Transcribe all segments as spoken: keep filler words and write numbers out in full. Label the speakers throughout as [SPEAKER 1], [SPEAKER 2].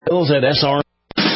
[SPEAKER 1] Bills at S R.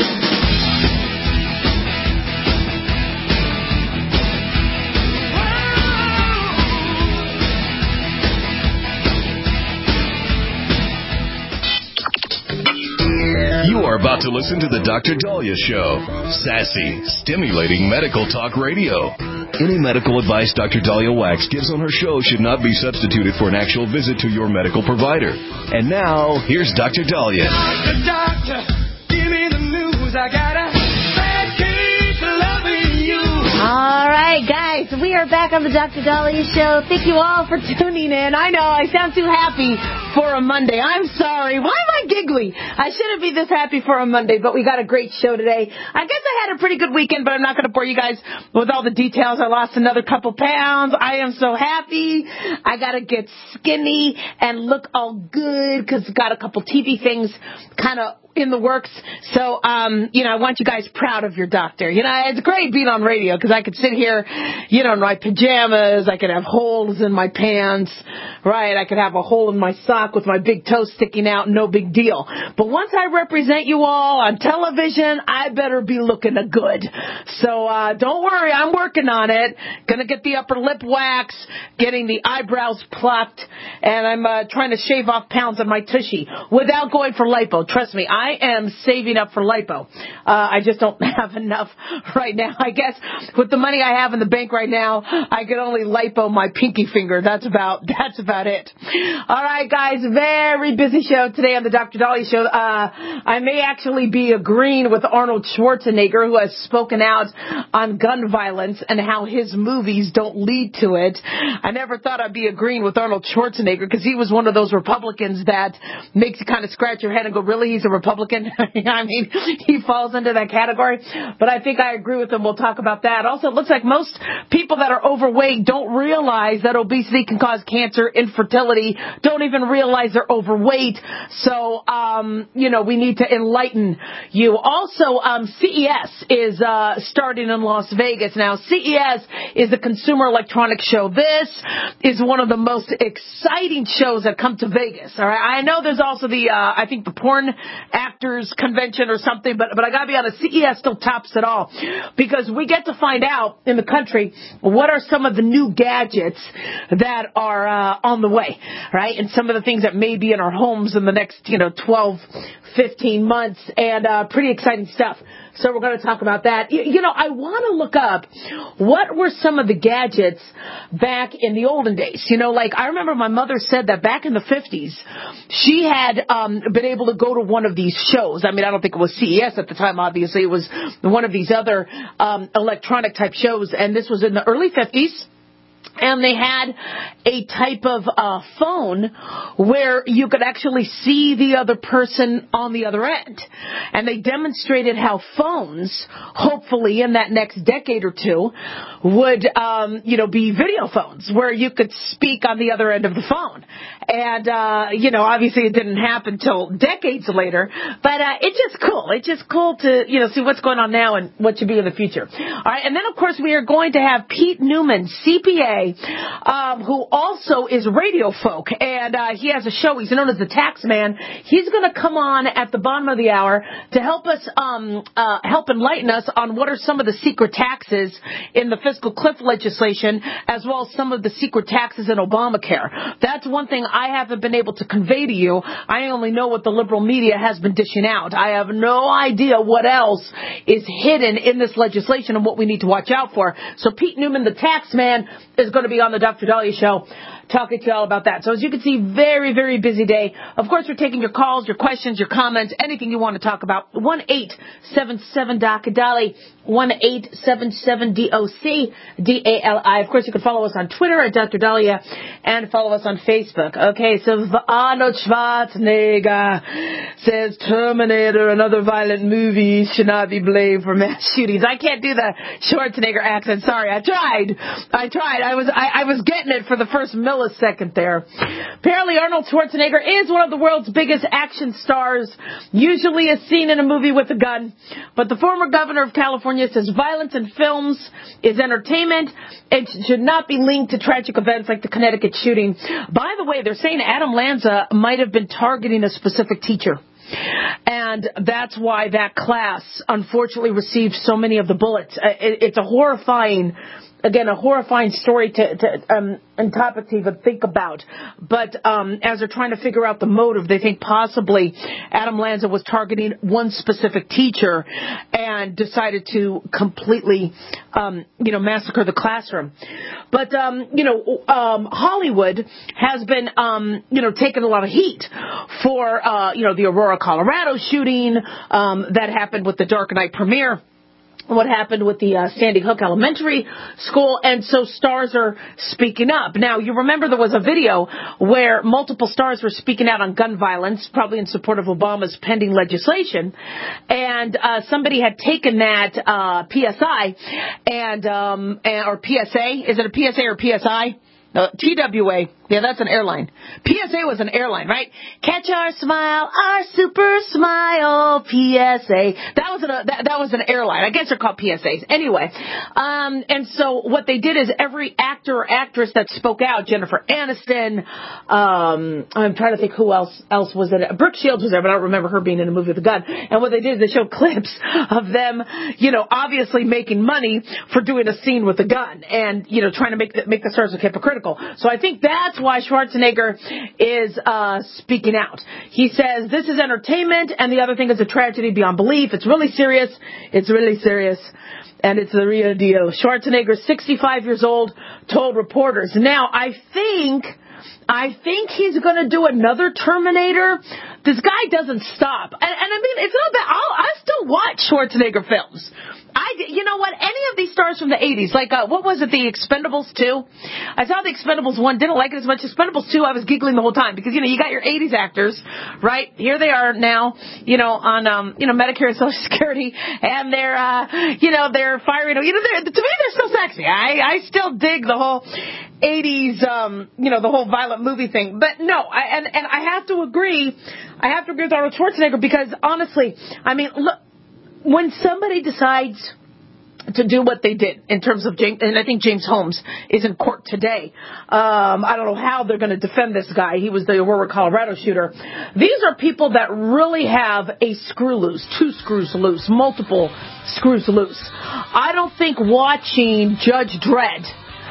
[SPEAKER 1] You are about to listen to the Doctor Dahlia Show. Sassy, stimulating medical talk radio. Any medical advice Doctor Dahlia Wax gives on her show should not be substituted for an actual visit to your medical provider. And now, here's Doctor Dahlia.
[SPEAKER 2] Doctor, doctor, give me the news. I got a bad case of loving you.
[SPEAKER 3] All right, guys, we are back on the Doctor Dahlia Show. Thank you all for tuning in. I know I sound too happy for a Monday. I'm sorry. Why am I giggly? I shouldn't be this happy for a Monday, but we got a great show today. I guess I had a pretty good weekend, but I'm not going to bore you guys with all the details. I lost another couple pounds. I am so happy. I got to get skinny and look all good because got a couple T V things kind of in the works. So, um, you know, I want you guys proud of your doctor. You know, it's great being on radio because I could sit here, you know, in my pajamas. I could have holes in my pants, right? I could have a hole in my sock with my big toe sticking out. No big deal. But once I represent you all on television, I better be looking good. So, uh, don't worry. I'm working on it. Gonna get the upper lip wax, getting the eyebrows plucked, and I'm, uh, trying to shave off pounds of my tushy without going for lipo. Trust me, I am saving up for lipo. Uh, I just don't have enough right now. I guess with the money I have in the bank right now, I could only lipo my pinky finger. That's about, that's about it. All right, guys, very busy show today on the Doctor Dahlia Show. Uh, I may actually be agreeing with Arnold Schwarzenegger, who has spoken out on gun violence and how his movies don't lead to it. I never thought I'd be agreeing with Arnold Schwarzenegger because he was one of those Republicans that makes you kind of scratch your head and go, really, he's a Republican? I mean, he falls into that category. But I think I agree with him. We'll talk about that. Also, it looks like most people that are overweight don't realize that obesity can cause cancer, infertility, don't even realize they're overweight. So, um, you know, we need to enlighten you. Also, um, C E S is uh, starting in Las Vegas. Now, C E S is the Consumer Electronics Show. This is one of the most exciting shows that come to Vegas. All right. I know there's also the, uh, I think the porn actors convention or something, but, but I gotta be honest, C E S still tops it all because we get to find out in the country what are some of the new gadgets that are, uh, on the way, right? And some of the things that may be in our homes in the next, you know, twelve, fifteen months and, uh, pretty exciting stuff. So we're going to talk about that. You, you know, I want to look up what were some of the gadgets back in the olden days. You know, like I remember my mother said that back in the fifties, she had um, been able to go to one of these shows. I mean, I don't think it was C E S at the time, obviously. It was one of these other um, electronic type shows. And this was in the early fifties. And they had a type of uh, phone where you could actually see the other person on the other end. And they demonstrated how phones, hopefully in that next decade or two, would, um, you know, be video phones where you could speak on the other end of the phone. And, uh, you know, obviously it didn't happen till decades later. But uh, it's just cool. It's just cool to, you know, see what's going on now and what should be in the future. All right. And then, of course, we are going to have Pete Newman, C P A, Um, who also is radio folk, and uh, he has a show. He's known as the Tax Man. He's going to come on at the bottom of the hour to help us, um, uh, help enlighten us on what are some of the secret taxes in the fiscal cliff legislation, as well as some of the secret taxes in Obamacare. That's one thing I haven't been able to convey to you. I only know what the liberal media has been dishing out. I have no idea what else is hidden in this legislation and what we need to watch out for. So Pete Newman, the Tax Man, is going to be on the Doctor Dahlia Show talking to you all about that. So as you can see, very, very busy day. Of course, we're taking your calls, your questions, your comments, anything you want to talk about. one eight seven seven D O C D A L I, one eight seven seven D O C D A L I. Of course, you can follow us on Twitter at Doctor Dahlia and follow us on Facebook. Okay, so Arnold Schwarzenegger says Terminator and other violent movies should not be blamed for mass shootings. I can't do the Schwarzenegger accent. Sorry, I tried. I tried. I was I, I was getting it for the first millisecond there. Apparently, Arnold Schwarzenegger is one of the world's biggest action stars, usually is seen in a movie with a gun. But the former governor of California says violence in films is entertainment and should not be linked to tragic events like the Connecticut shooting. By the way, they're saying Adam Lanza might have been targeting a specific teacher. And that's why that class, unfortunately, received so many of the bullets. It, it's a horrifying, again, a horrifying story to, to um, and topic to even think about. But um, as they're trying to figure out the motive, they think possibly Adam Lanza was targeting one specific teacher and decided to completely, um, you know, massacre the classroom. But, um, you know, um, Hollywood has been, um, you know, taking a lot of heat for, uh, you know, the Aurora, Colorado shooting um, that happened with the Dark Knight premiere. What happened with the uh, Sandy Hook Elementary School, and so stars are speaking up. Now, you remember there was a video where multiple stars were speaking out on gun violence, probably in support of Obama's pending legislation, and uh, somebody had taken that uh, P S I, and, um, and or P S A, is it a P S A or P S I? No, T W A. Yeah, that's an airline. P S A was an airline, right? Catch our smile, our super smile, P S A. That was an, that, that was an airline. I guess they're called P S As. Anyway, um, and so what they did is every actor or actress that spoke out, Jennifer Aniston, um, I'm trying to think who else else was in it. Brooke Shields was there, but I don't remember her being in a movie with a gun. And what they did is they showed clips of them, you know, obviously making money for doing a scene with a gun and, you know, trying to make the, make the stars look hypocritical. So I think that's why Schwarzenegger is uh, speaking out. He says, this is entertainment, and the other thing is a tragedy beyond belief. It's really serious. It's really serious. And it's the real deal. Schwarzenegger, sixty-five years old, told reporters. Now, I think... I think he's going to do another Terminator. This guy doesn't stop. And, and I mean, it's not bad. I'll, I still watch Schwarzenegger films. I, you know what? Any of these stars from the eighties, like, uh, what was it, The Expendables two? I saw The Expendables one, didn't like it as much. Expendables two, I was giggling the whole time because, you know, you got your eighties actors, right? Here they are now, you know, on, um, you know, Medicare and Social Security, and they're, uh, you know, they're firing, you know, they're, to me, they're still sexy. I, I still dig the whole eighties, um, you know, the whole violent movie thing. But no, I, and, and I have to agree, I have to agree with Arnold Schwarzenegger because, honestly, I mean, look, when somebody decides to do what they did in terms of James, and I think James Holmes is in court today. Um, I don't know how they're going to defend this guy. He was the Aurora, Colorado shooter. These are people that really have a screw loose, two screws loose, multiple screws loose. I don't think watching Judge Dredd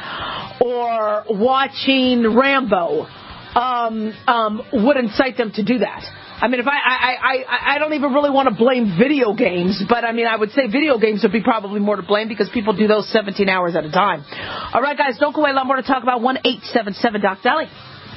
[SPEAKER 3] or watching Rambo um, um, would incite them to do that. I mean, if I, I, I, I don't even really want to blame video games, but I mean, I would say video games would be probably more to blame because people do those seventeen hours at a time. All right, guys, don't go away. A lot more to talk about. one eight seven seven Doc Dolly.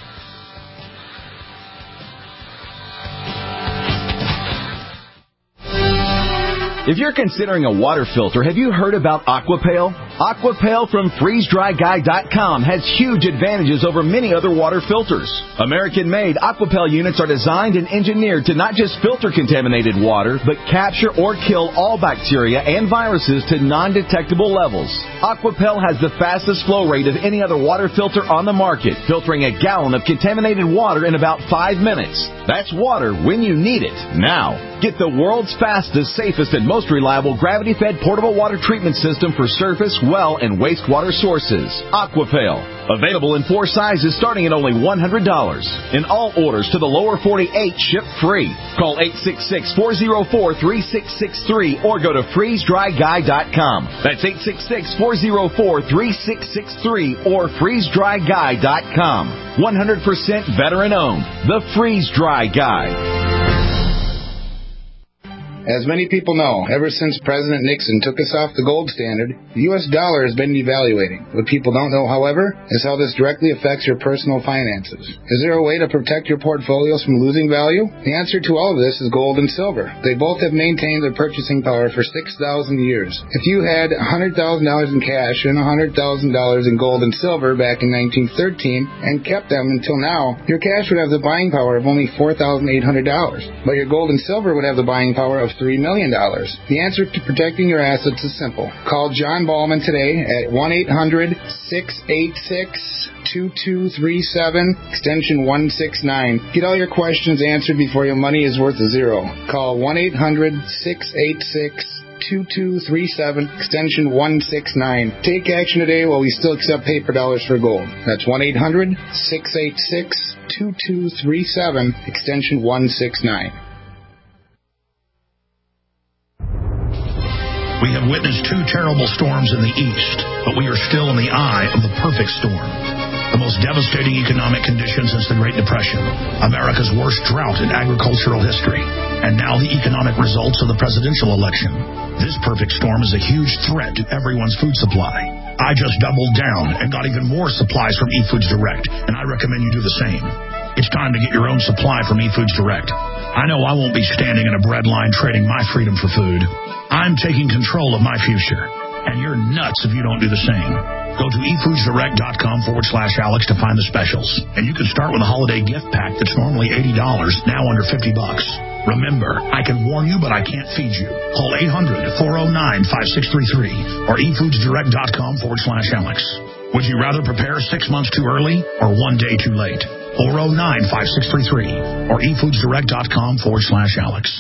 [SPEAKER 4] If you're considering a water filter, have you heard about Aquapale? Aquapale from freeze dry guy dot com has huge advantages over many other water filters. American-made Aquapale units are designed and engineered to not just filter contaminated water, but capture or kill all bacteria and viruses to non-detectable levels. Aquapale has the fastest flow rate of any other water filter on the market, filtering a gallon of contaminated water in about five minutes. That's water when you need it, now. Get the world's fastest, safest, and most reliable gravity-fed portable water treatment system for surface, well, and wastewater sources. Aquapale. Available in four sizes starting at only one hundred dollars. And all orders to the lower forty-eight ship free. Call eight six six, four oh four, three six six three or go to freeze dry guy dot com. That's eight six six, four oh four, three six six three or freeze dry guy dot com. one hundred percent veteran owned. The Freeze Dry Guy.
[SPEAKER 5] As many people know, ever since President Nixon took us off the gold standard, the U S dollar has been devaluating. What people don't know, however, is how this directly affects your personal finances. Is there a way to protect your portfolios from losing value? The answer to all of this is gold and silver. They both have maintained their purchasing power for six thousand years. If you had one hundred thousand dollars in cash and one hundred thousand dollars in gold and silver back in nineteen thirteen and kept them until now, your cash would have the buying power of only four thousand eight hundred dollars. But your gold and silver would have the buying power of three million dollars. The answer to protecting your assets is simple. Call John Ballman today at one eight hundred, six eight six, two two three seven, extension one six nine. Get all your questions answered before your money is worth a zero. Call one eight hundred, six eight six, two two three seven, extension one six nine. Take action today while we still accept paper dollars for gold. That's one eight hundred, six eight six, two two three seven, extension one six nine.
[SPEAKER 6] We have witnessed two terrible storms in the east, but we are still in the eye of the perfect storm. The most devastating economic conditions since the Great Depression, America's worst drought in agricultural history, and now the economic results of the presidential election. This perfect storm is a huge threat to everyone's food supply. I just doubled down and got even more supplies from eFoods Direct, and I recommend you do the same. It's time to get your own supply from eFoods Direct. I know I won't be standing in a bread line trading my freedom for food. I'm taking control of my future, and you're nuts if you don't do the same. Go to efoodsdirect.com forward slash Alex to find the specials. And you can start with a holiday gift pack that's normally eighty dollars, now under fifty bucks. Remember, I can warn you, but I can't feed you. Call eight hundred, four oh nine, five six three three or efoodsdirect.com forward slash Alex. Would you rather prepare six months too early or one day too late? four oh nine, five six three three or efoodsdirect.com forward slash Alex.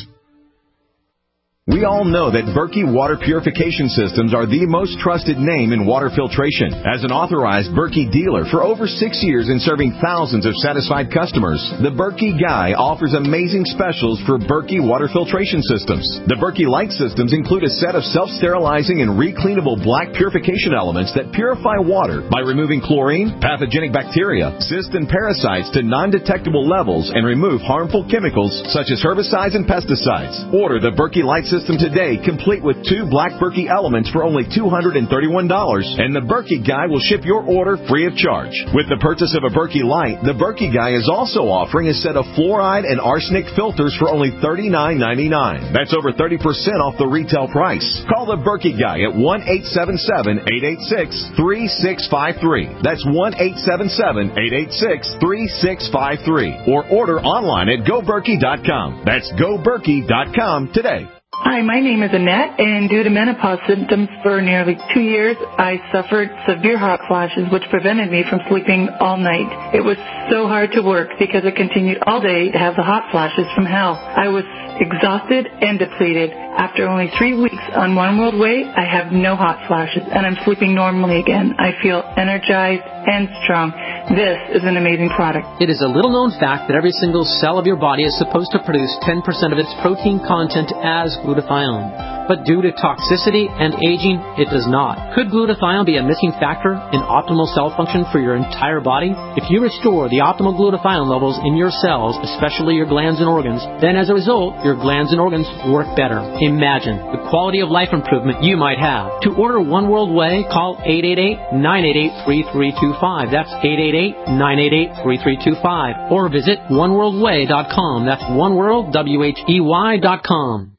[SPEAKER 4] We all know that Berkey Water Purification Systems are the most trusted name in water filtration. As an authorized Berkey dealer for over six years and serving thousands of satisfied customers, the Berkey Guy offers amazing specials for Berkey Water Filtration Systems. The Berkey Light Systems include a set of self-sterilizing and recleanable black purification elements that purify water by removing chlorine, pathogenic bacteria, cysts, and parasites to non-detectable levels and remove harmful chemicals such as herbicides and pesticides. Order the Berkey Light Systems today, complete with two black Berkey elements for only two hundred thirty-one dollars, and the Berkey Guy will ship your order free of charge. With the purchase of a Berkey Light, the Berkey Guy is also offering a set of fluoride and arsenic filters for only thirty-nine ninety-nine. That's over thirty percent off the retail price. Call the Berkey Guy at one eight seven seven, eight eight six, three six five three. That's one eight seven seven, eight eight six, three six five three. Or order online at go berkey dot com. That's go berkey dot com today.
[SPEAKER 7] Hi, my name is Annette, and due to menopause symptoms for nearly two years, I suffered severe hot flashes, which prevented me from sleeping all night. It was so hard to work because I continued all day to have the hot flashes from hell. I was exhausted and depleted. After only three weeks on One World Way, I have no hot flashes, and I'm sleeping normally again. I feel energized and strong. This is an amazing product.
[SPEAKER 8] It is a little-known fact that every single cell of your body is supposed to produce ten percent of its protein content as glutathione. But due to toxicity and aging, it does not. Could glutathione be a missing factor in optimal cell function for your entire body? If you restore the optimal glutathione levels in your cells, especially your glands and organs, then as a result, your glands and organs work better. Imagine the quality of life improvement you might have. To order One World Way, call eight eight eight, nine eight eight, three three two five. That's eight eight eight, nine eight eight, three three two five. Or visit one world way dot com. That's oneworld, W H E Y dot com.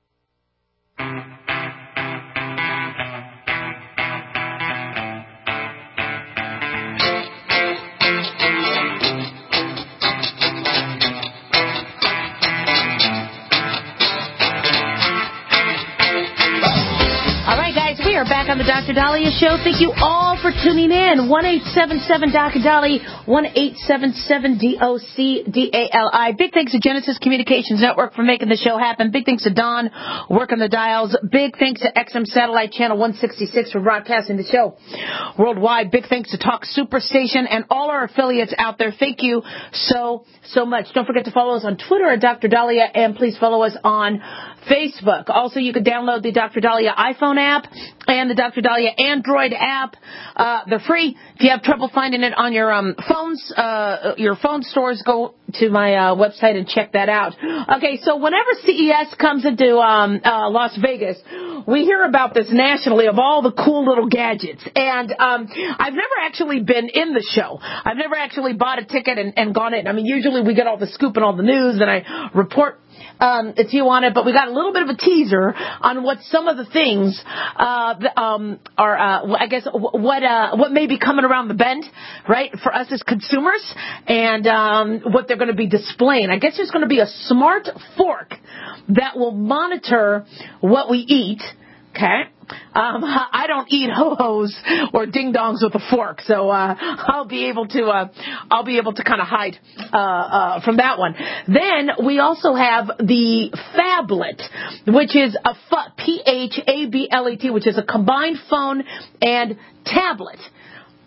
[SPEAKER 3] Back on the Doctor Dahlia Show. Thank you all for tuning in. one eight seven seven Doctor Dolly, one eight seven seven D O C D A L I. Big thanks to Genesis Communications Network for making the show happen. Big thanks to Don working the dials. Big thanks to X M Satellite Channel one sixty-six for broadcasting the show worldwide. Big thanks to Talk Superstation and all our affiliates out there. Thank you so, so much. Don't forget to follow us on Twitter at Doctor Dahlia, and please follow us on Facebook. Also, you can download the Doctor Dahlia iPhone app and the Doctor Dahlia Android app. Uh, they're free. If you have trouble finding it on your um, phones, uh, your phone stores, go to my uh, website and check that out. Okay, so whenever C E S comes into um, uh, Las Vegas, we hear about this nationally of all the cool little gadgets. And um, I've never actually been in the show. I've never actually bought a ticket and, and gone in. I mean, usually we get all the scoop and all the news, and I report Um, if you want it, but we got a little bit of a teaser on what some of the things uh, um, are. Uh, I guess what uh, what may be coming around the bend, right, for us as consumers, and um, what they're going to be displaying. I guess there's going to be a smart fork that will monitor what we eat. Okay. Um, I don't eat ho-hos or ding-dongs with a fork, so uh, I'll be able to uh, I'll be able to kind of hide uh, uh, from that one. Then we also have the Phablet, which is a P H A B L E T, which is a combined phone and tablet.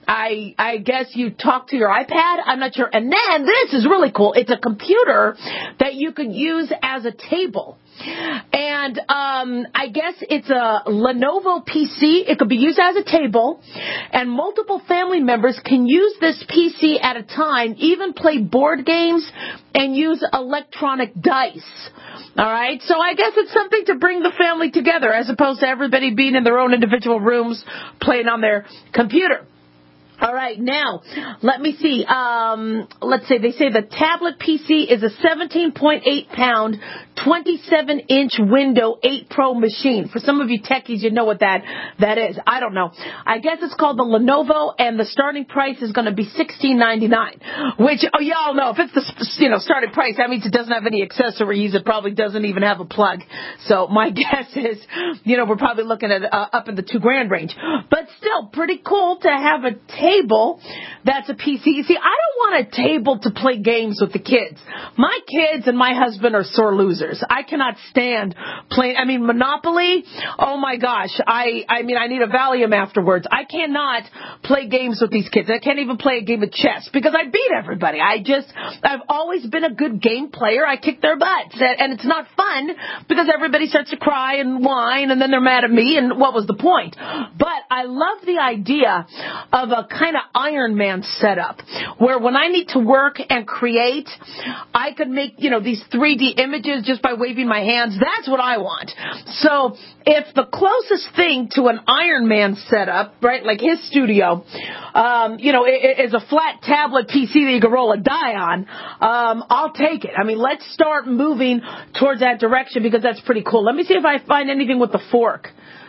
[SPEAKER 3] I I guess you talk to your iPad. I'm not sure. And then this is really cool. It's a computer that you could use as a table. And um, I guess it's a Lenovo P C. It could be used as a table. And multiple family members can use this P C at a time, even play board games and use electronic dice. All right, so I guess it's something to bring the family together as opposed to everybody being in their own individual rooms playing on their computer. All right, now, let me see. Um, let's say they say the tablet P C is a seventeen point eight pound, twenty-seven inch window eight Pro machine. For some of you techies, you know what that, that is. I don't know. I guess it's called the Lenovo, and the starting price is going to be sixteen ninety-nine, which, oh, y'all know, if it's the, you know, starting price, that means it doesn't have any accessories. It probably doesn't even have a plug. So my guess is, you know, we're probably looking at uh, up in the two grand range. But still, pretty cool to have a table that's a P C. You see, I don't want a table to play games with the kids. My kids and my husband are sore losers. I cannot stand playing. I mean, Monopoly, oh my gosh. I, I mean, I need a Valium afterwards. I cannot play games with these kids. I can't even play a game of chess because I beat everybody. I just, I've always been a good game player. I kick their butts. And it's not fun because everybody starts to cry and whine and then they're mad at me. And what was the point? But I love the idea of a kind of Iron Man setup where when I need to work and create, I could make, you know, these three D images just by waving my hands. That's what I want. So if the closest thing to an Iron Man setup, right, like his studio, um, you know, is a flat tablet P C that you can roll a die on, um, I'll take it. I mean, let's start moving towards that direction because that's pretty cool. Let me see if I find anything with the fork.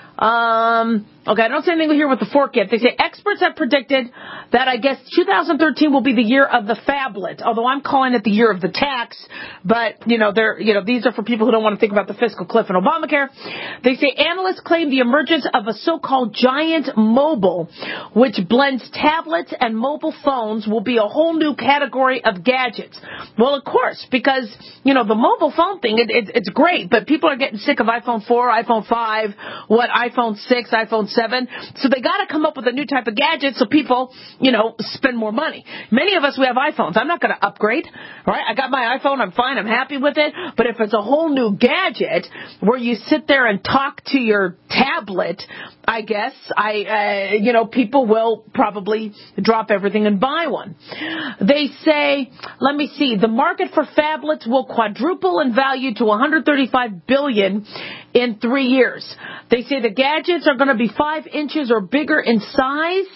[SPEAKER 3] Um, okay, I don't see anything here with the fork yet. They say experts have predicted that I guess two thousand thirteen will be the year of the phablet, although I'm calling it the year of the tax. But, you know, they're, you know, these are for people who don't want to think about the fiscal cliff in Obamacare. They say analysts claim the emergence of a so-called giant mobile, which blends tablets and mobile phones, will be a whole new category of gadgets. Well, of course, because, you know, the mobile phone thing, it, it, it's great, but people are getting sick of iPhone four, iPhone five, what, iPhone six, iPhone seven. So they got to come up with a new type of gadget so people, you know, spend more money. Many of us, we have iPhones. I'm not going to upgrade, right? I got my iPhone. I'm fine. I'm happy with it. But if it's a whole new gadget where you sit there and talk to your tablet, I guess, I, uh, you know, people will probably drop everything and buy one. They say, let me see, the market for phablets will quadruple in value to one hundred thirty-five billion dollars in three years. They say the gadgets are going to be five inches or bigger in size,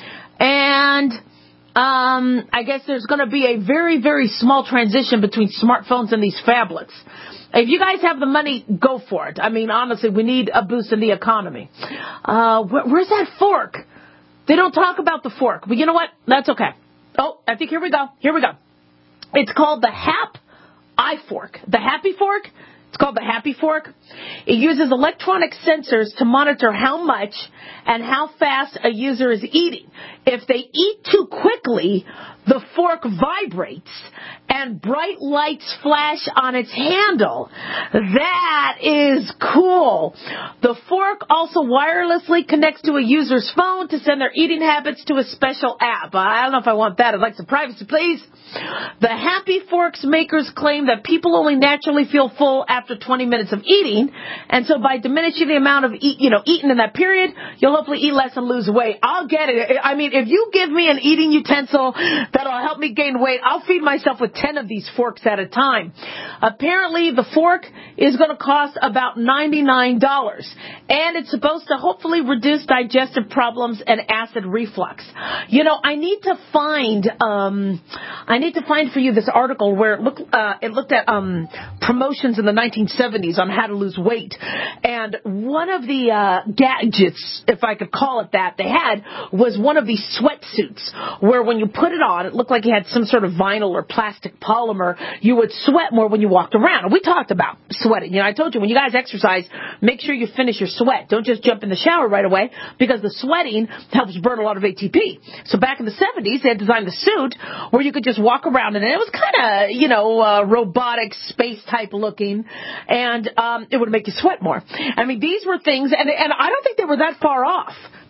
[SPEAKER 3] and um, I guess there's going to be a very, very small transition between smartphones and these phablets. If you guys have the money, go for it. I mean, honestly, we need a boost in the economy. Uh, where, where's that fork? They don't talk about the fork. But you know what? That's okay. Oh, I think here we go. Here we go. It's called the Hap iFork. The Happy Fork? It's called the Happy Fork. It uses electronic sensors to monitor how much and how fast a user is eating. If they eat too quickly, the fork vibrates and bright lights flash on its handle. That is cool. The fork also wirelessly connects to a user's phone to send their eating habits to a special app. I don't know if I want that. I'd like some privacy, please. The Happy Forks makers claim that people only naturally feel full after twenty minutes of eating, and so by diminishing the amount of eat, you know, eaten in that period, you'll hopefully eat less and lose weight. I'll get it. I mean, if you give me an eating utensil that'll help me gain weight, I'll feed myself with ten of these forks at a time. Apparently, the fork is going to cost about ninety-nine dollars, and it's supposed to hopefully reduce digestive problems and acid reflux. You know, I need to find, um, I need to find for you this article where it looked, uh, it looked at um, promotions in the nineteen seventies on how to lose weight, and one of the uh, gadgets, if I could call it that, they had was one of these sweatsuits where when you put it on, it looked like it had some sort of vinyl or plastic polymer. You would sweat more when you walked around. And we talked about sweating. You know, I told you, when you guys exercise, make sure you finish your sweat. Don't just jump in the shower right away, because the sweating helps burn a lot of A T P. So back in the seventies, they had designed the suit where you could just walk around, and it was kind of, you know, uh, robotic, space-type looking, and um, it would make you sweat more. I mean, these were things, and, and I don't think they were that far off.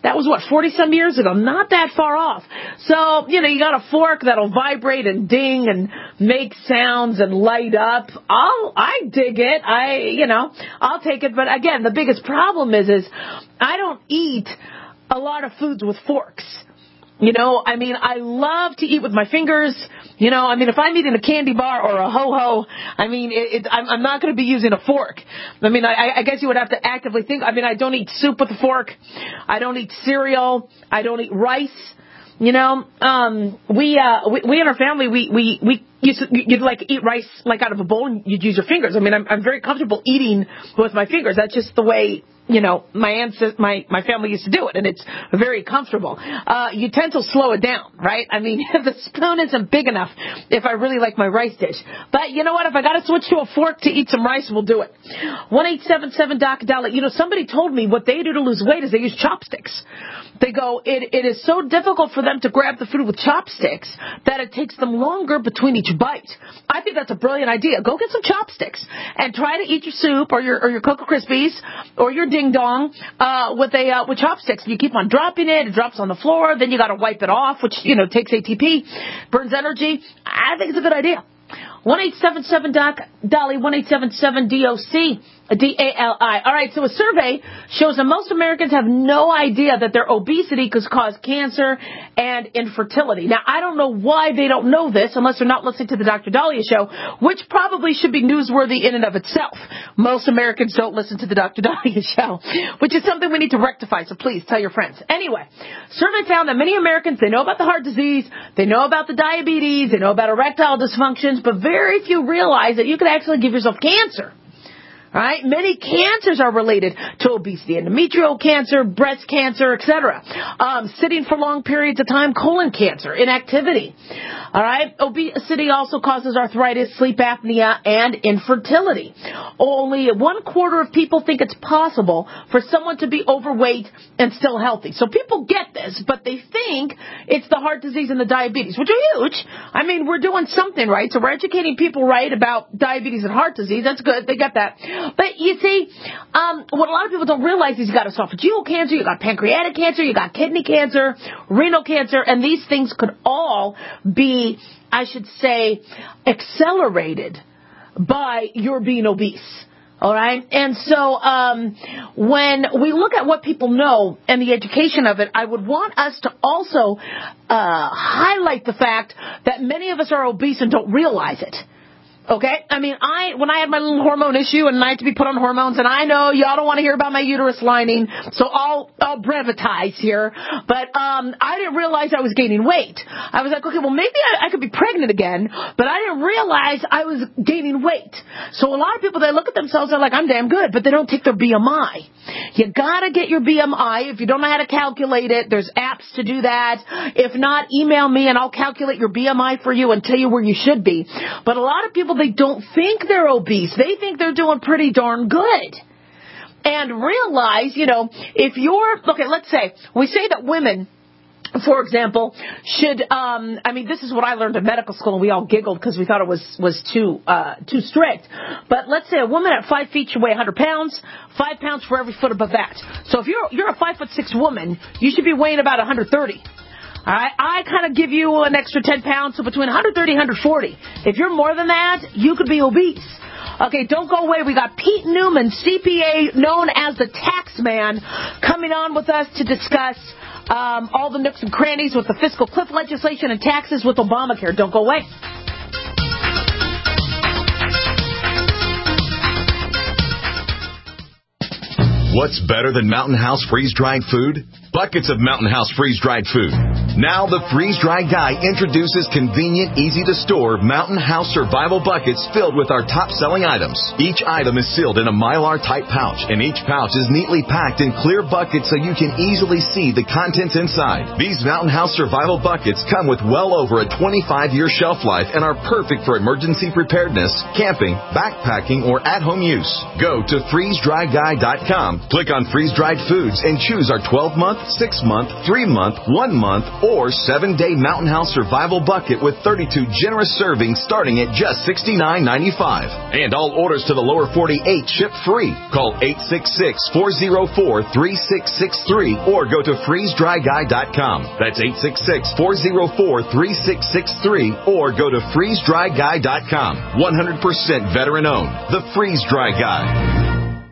[SPEAKER 3] That was, what, forty-some years ago? Not that far off. So, you know, you got a fork that'll vibrate and ding and make sounds and light up. I'll, I dig it. I, you know, I'll take it. But again, the biggest problem is, is I don't eat a lot of foods with forks. You know, I mean, I love to eat with my fingers. You know, I mean, if I'm eating a candy bar or a ho-ho, I mean, it, it, I'm, I'm not going to be using a fork. I mean, I, I guess you would have to actively think. I mean, I don't eat soup with a fork. I don't eat cereal. I don't eat rice. You know, um, we, uh, we, we in our family, we, we, we used to, you'd like eat rice like out of a bowl and you'd use your fingers. I mean, I'm, I'm very comfortable eating with my fingers. That's just the way, you know, my ancestors, my, my family used to do it, and it's very comfortable. Uh, utensils slow it down, right? I mean, the spoon isn't big enough if I really like my rice dish. But you know what? If I got to switch to a fork to eat some rice, we'll do it. one eight seven seven doc dollar. You know, somebody told me what they do to lose weight is they use chopsticks. They go, it, it is so difficult for them to grab the food with chopsticks that it takes them longer between each bite. I think that's a brilliant idea. Go get some chopsticks and try to eat your soup or your or your Cocoa Krispies or your Ding Dong uh, with a uh, with chopsticks. You keep on dropping it, it drops on the floor, then you got to wipe it off, which you know takes A T P, burns energy. I think it's a good idea. one eight seven seven doc Dolly, one eight seven seven D O C D A L I. All right, so a survey shows that most Americans have no idea that their obesity could cause cancer and infertility. Now, I don't know why they don't know this unless they're not listening to the Doctor Dahlia Show, which probably should be newsworthy in and of itself. Most Americans don't listen to the Doctor Dahlia Show, which is something we need to rectify, so please tell your friends. Anyway, survey found that many Americans, they know about the heart disease, they know about the diabetes, they know about erectile dysfunctions, but very few realize that you could actually give yourself cancer. All right, many cancers are related to obesity: endometrial cancer, breast cancer, et cetera. Um, sitting for long periods of time, colon cancer, inactivity. All right, obesity also causes arthritis, sleep apnea, and infertility. Only one quarter of people think it's possible for someone to be overweight and still healthy. So people get this, but they think it's the heart disease and the diabetes, which are huge. I mean, we're doing something right, so we're educating people right about diabetes and heart disease. That's good. They get that. But you see, um, what a lot of people don't realize is you got esophageal cancer, you got pancreatic cancer, you got kidney cancer, renal cancer, and these things could all be, I should say, accelerated by your being obese. All right. And so um, when we look at what people know and the education of it, I would want us to also uh, highlight the fact that many of us are obese and don't realize it. Okay, I mean, I when I had my little hormone issue and I had to be put on hormones, and I know y'all don't want to hear about my uterus lining, so I'll I'll brevitize here. But um, I didn't realize I was gaining weight. I was like, okay, well maybe I, I could be pregnant again, but I didn't realize I was gaining weight. So a lot of people, they look at themselves, they're like, I'm damn good, but they don't take their B M I. You gotta get your B M I. If you don't know how to calculate it, there's apps to do that. If not, email me and I'll calculate your B M I for you and tell you where you should be. But a lot of people, they don't think they're obese. They think they're doing pretty darn good. And realize, you know, if you're, okay, let's say, we say that women, for example, should, um, I mean, this is what I learned in medical school, and we all giggled because we thought it was, was too, uh, too strict. But let's say a woman at five feet should weigh one hundred pounds, five pounds for every foot above that. So if you're, you're a five foot six woman, you should be weighing about one hundred thirty. All right, I kind of give you an extra ten pounds, so between one hundred thirty and one hundred forty. If you're more than that, you could be obese. Okay, don't go away. We got Pete Newman, C P A, known as the Tax Man, coming on with us to discuss um, all the nooks and crannies with the fiscal cliff legislation and taxes with Obamacare. Don't go away.
[SPEAKER 1] What's better than Mountain House freeze-dried food? Buckets of Mountain House freeze-dried food. Now the freeze-dried guy introduces convenient, easy-to-store Mountain House survival buckets filled with our top-selling items. Each item is sealed in a Mylar-type pouch, and each pouch is neatly packed in clear buckets so you can easily see the contents inside. These Mountain House survival buckets come with well over a twenty-five year shelf life and are perfect for emergency preparedness, camping, backpacking, or at-home use. Go to freeze dry guy dot com, click on freeze-dried foods, and choose our twelve month, six month, three month, one month,
[SPEAKER 4] or seven-day Mountain House Survival Bucket with thirty-two generous servings starting at just sixty-nine ninety-five. And all orders to the lower forty-eight ship free. Call eight six six, four oh four, three six six three or go to freeze dry guy dot com. That's eight six six, four oh four, three six six three or go to freeze dry guy dot com. one hundred percent veteran owned. The Freeze Dry Guy.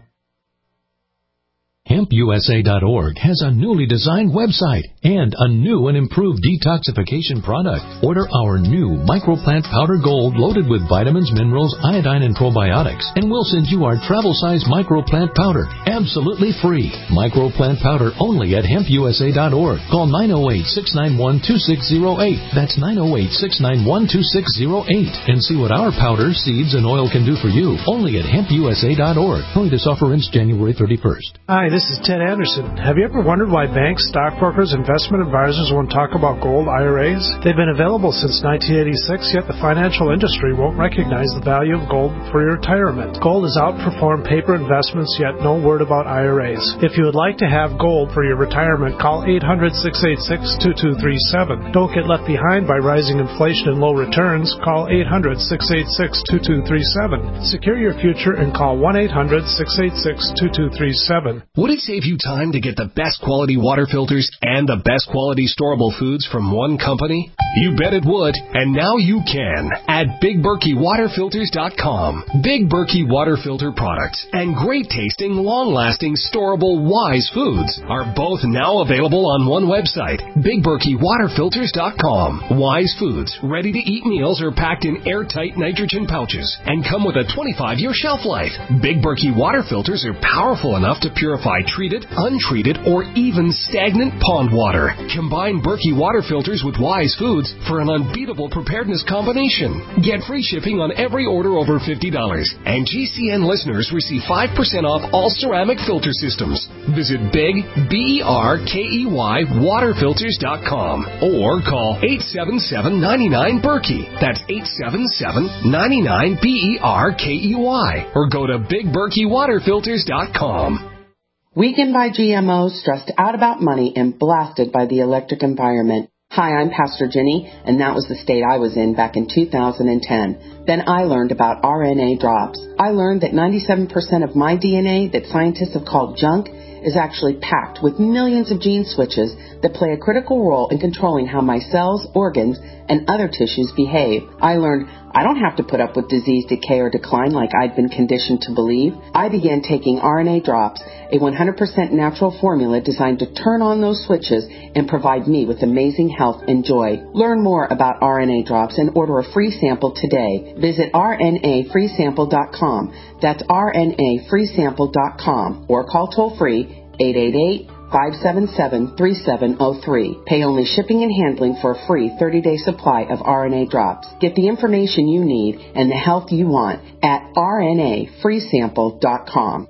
[SPEAKER 9] hemp U S A dot org has a newly designed website and a new and improved detoxification product. Order our new microplant powder gold loaded with vitamins, minerals, iodine, and probiotics, and we'll send you our travel-size microplant powder absolutely free. Microplant powder only at hemp U S A dot org. Call nine oh eight, six nine one, two six oh eight. That's nine oh eight, six nine one, two six oh eight. And see what our powder, seeds, and oil can do for you only at hemp U S A dot org. Only this offer ends January thirty-first.
[SPEAKER 10] Hi, this is Ted Anderson. Have you ever wondered why banks, stockbrokers, investment advisors won't talk about gold I R As? They've been available since nineteen eighty-six, yet the financial industry won't recognize the value of gold for your retirement. Gold has outperformed paper investments, yet no word about I R As. If you would like to have gold for your retirement, call eight hundred, six eight six, two two three seven. Don't get left behind by rising inflation and low returns. Call eight hundred, six eight six, two two three seven. Secure your future and call one eight hundred, six eight six, two two three seven.
[SPEAKER 11] Would it save you time to get the best quality water filters and the best quality storable foods from one company? You bet it would, and now you can at Big Berkey Water Filters dot com. Big Berkey Water Filter products and great tasting, long-lasting, storable Wise foods are both now available on one website, Big Berkey Water Filters dot com. Wise foods, ready-to-eat meals are packed in airtight nitrogen pouches and come with a twenty-five-year shelf life. Big Berkey Water Filters are powerful enough to purify treated, untreated, or even stagnant pond water. Combine Berkey Water Filters with Wise Foods for an unbeatable preparedness combination. Get free shipping on every order over fifty dollars, and G C N listeners receive five percent off all ceramic filter systems. Visit Big, B E R K E Y, water filters dot com or call eight seven seven, nine nine, Berkey. That's eight seven seven, nine nine, B E R K E Y. Or go to Big Berkey Water Filters dot com.
[SPEAKER 12] Weakened by G M Os, stressed out about money, and blasted by the electric environment. Hi, I'm Pastor Jenny, and that was the state I was in back in two thousand ten. Then I learned about R N A drops. I learned that ninety-seven percent of my D N A that scientists have called junk is actually packed with millions of gene switches that play a critical role in controlling how my cells, organs, and other tissues behave. I learned I don't have to put up with disease, decay, or decline like I'd been conditioned to believe. I began taking R N A drops, a one hundred percent natural formula designed to turn on those switches and provide me with amazing health and joy. Learn more about R N A drops and order a free sample today. Visit R N A free sample dot com. That's R N A free sample dot com or call toll free eight eight eight, five seven seven, three seven zero three. Pay only shipping and handling for a free thirty-day supply of R N A drops. Get the information you need and the health you want at R N A free sample dot com.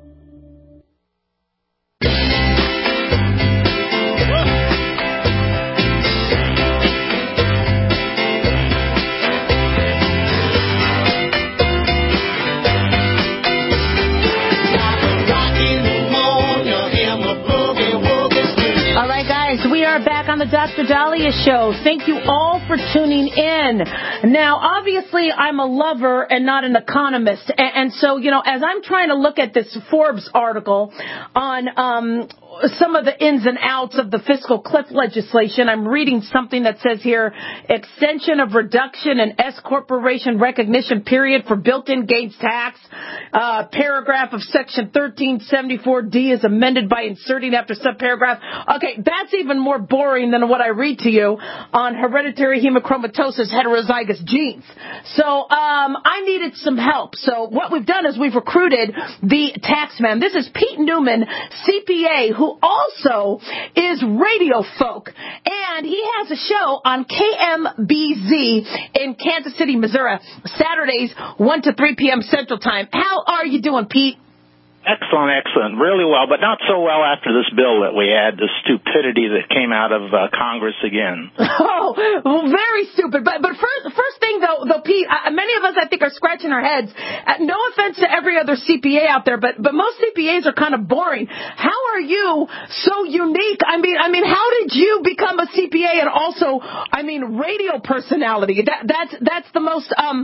[SPEAKER 3] On the Doctor Dahlia Show. Thank you all for tuning in. Now, obviously, I'm a lover and not an economist. And, and so, you know, as I'm trying to look at this Forbes article on um, some of the ins and outs of the fiscal cliff legislation, I'm reading something that says here, extension of reduction in S corporation recognition period for built-in gains tax. Uh, paragraph of section thirteen seventy-four D is amended by inserting after subparagraph. Okay, that's even more boring than what I read to you on hereditary hemochromatosis heterozygous genes. So um, I needed some help. So what we've done is we've recruited the tax man. This is Pete Newman, C P A, who also is radio folk. And he has a show on K M B Z in Kansas City, Missouri, Saturdays, one to three p.m. Central Time. How are you doing, Pete?
[SPEAKER 13] Excellent, excellent. Really well, but not so well after this bill that we had, the stupidity that came out of uh, Congress again.
[SPEAKER 3] Oh, well, very stupid. But but first, first thing though, though Pete, uh, many of us, I think, are scratching our heads. Uh, no offense to every other C P A out there, but but most C P As are kind of boring. How are you so unique? I mean, I mean, how did you become a C P A and also, I mean, radio personality? That that's that's the most. Um,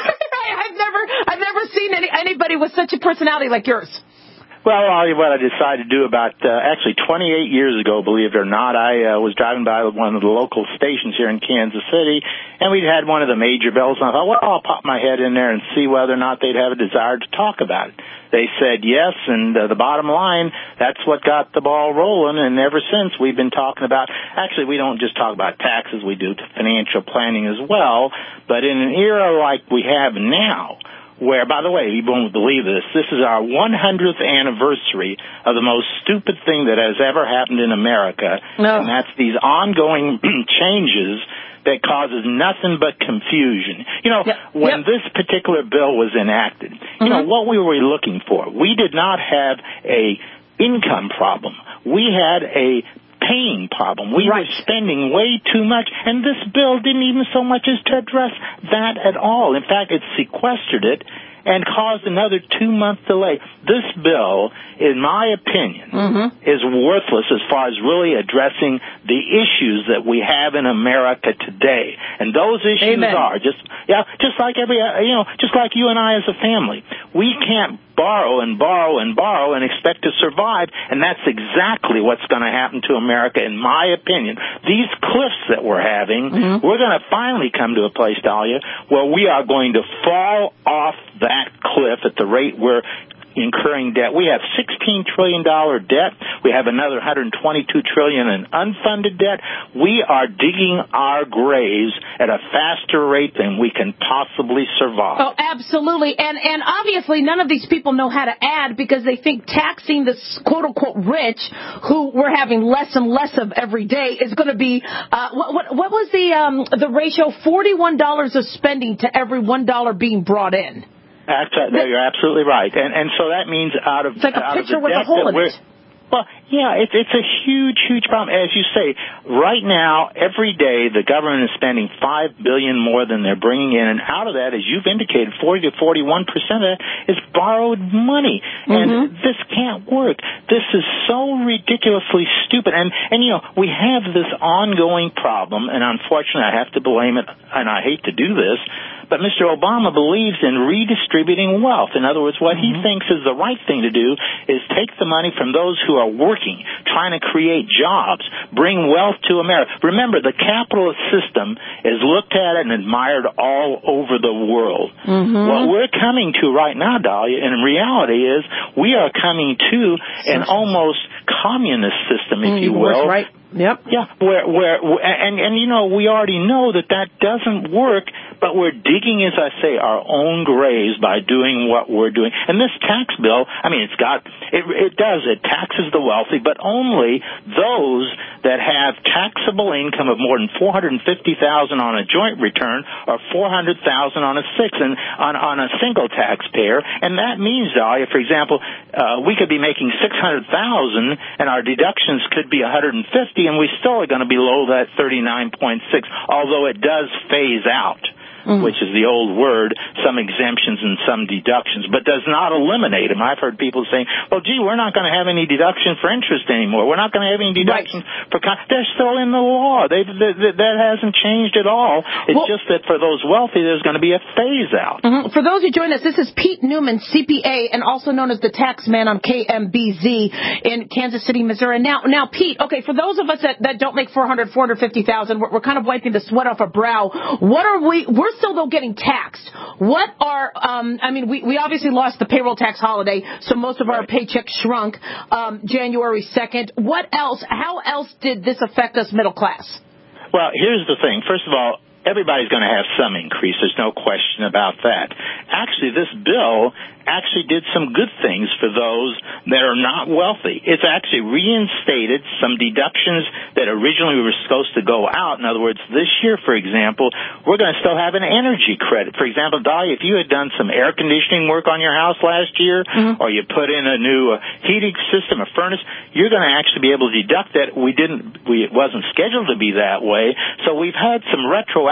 [SPEAKER 3] I've never I've never seen any, anybody with such a personality like yours.
[SPEAKER 13] Well, I'll tell you what I decided to do about, uh, actually twenty-eight years ago, believe it or not. I uh, was driving by one of the local stations here in Kansas City, and we'd had one of the major bells, and I thought, well, I'll pop my head in there and see whether or not they'd have a desire to talk about it. They said yes, and uh, the bottom line, that's what got the ball rolling, and ever since we've been talking about, actually we don't just talk about taxes, we do financial planning as well, but in an era like we have now, where, by the way, you won't believe this, this is our one hundredth anniversary of the most stupid thing that has ever happened in America, no. and that's these ongoing changes that causes nothing but confusion. You know, yep. when yep. this particular bill was enacted, mm-hmm. you know, what we were looking for, we did not have a income problem. We had a paying problem. We right. were spending way too much, and this bill didn't even so much as to address that at all. In fact, it sequestered it and caused another two-month delay. This bill, in my opinion, mm-hmm. is worthless as far as really addressing the issues that we have in America today. And those issues Amen. are just, yeah, just like every, you know, just like you and I as a family. We can't borrow and borrow and borrow and expect to survive, and that's exactly what's going to happen to America, in my opinion. These cliffs that we're having, mm-hmm. we're going to finally come to a place, Dahlia, where we are going to fall off that cliff at the rate we're incurring debt. We have sixteen trillion dollars debt. We have another one hundred twenty-two trillion dollars in unfunded debt. We are digging our graves at a faster rate than we can possibly survive.
[SPEAKER 3] Oh, absolutely. And and obviously none of these people know how to add because they think taxing the quote-unquote rich, who we're having less and less of every day, is going to be, uh, what, what, what was the um, the ratio? forty-one dollars of spending to every one dollar being brought in.
[SPEAKER 13] Absolutely, you're absolutely right, and and so that means out of
[SPEAKER 3] it's like a
[SPEAKER 13] out
[SPEAKER 3] picture
[SPEAKER 13] of the
[SPEAKER 3] with
[SPEAKER 13] debt
[SPEAKER 3] a hole
[SPEAKER 13] that
[SPEAKER 3] in
[SPEAKER 13] we're,
[SPEAKER 3] it.
[SPEAKER 13] Well, yeah, it's it's a huge, huge problem. As you say, right now, every day the government is spending five billion dollars more than they're bringing in, and out of that, as you've indicated, forty to forty-one percent of that is borrowed money, and mm-hmm. this can't work. This is so ridiculously stupid, and and you know we have this ongoing problem, and unfortunately, I have to blame it, and I hate to do this. But Mister Obama believes in redistributing wealth. In other words, what mm-hmm. he thinks is the right thing to do is take the money from those who are working, trying to create jobs, bring wealth to America. Remember, the capitalist system is looked at and admired all over the world. Mm-hmm. What we're coming to right now, Dahlia, in reality is we are coming to an almost communist system, if mm, you will.
[SPEAKER 3] Right. Yep.
[SPEAKER 13] Yeah, where, where, and, and, you know, we already know that that doesn't work, but we're digging, as I say, our own graves by doing what we're doing. And this tax bill, I mean, it's got, it, it does, it taxes the wealthy, but only those that have taxable income of more than four hundred fifty thousand dollars on a joint return or four hundred thousand dollars on a six and on, on a single taxpayer. And that means, Dahlia, for example, uh, we could be making six hundred thousand dollars and our deductions could be one hundred fifty, and we still are going to be below that thirty-nine point six, although it does phase out. Mm-hmm. Which is the old word, some exemptions and some deductions, but does not eliminate them. I've heard people saying, well, gee, we're not going to have any deduction for interest anymore. We're not going to have any deductions right. for... Con-. They're still in the law. They, they, they, that hasn't changed at all. It's well, just that for those wealthy, there's going to be a phase-out.
[SPEAKER 3] Mm-hmm. For those who join us, this is Pete Newman, C P A, and also known as the Tax Man on K M B Z in Kansas City, Missouri. Now, now, Pete, okay, for those of us that, that don't make four hundred, four hundred fifty thousand, we're, we're kind of wiping the sweat off our brow. What are we... We're still, though, getting taxed. What are, um, I mean, we, we obviously lost the payroll tax holiday, so most of our right. paychecks shrunk um, January second. What else, how else did this affect us middle class?
[SPEAKER 13] Well, here's the thing. First of all, everybody's going to have some increase. There's no question about that. Actually, this bill actually did some good things for those that are not wealthy. It's actually reinstated some deductions that originally were supposed to go out. In other words, this year, for example, we're going to still have an energy credit. For example, Dahlia, if you had done some air conditioning work on your house last year, mm-hmm. or you put in a new uh, heating system, a furnace, you're going to actually be able to deduct that. We didn't, we, it wasn't scheduled to be that way. So we've had some retroactive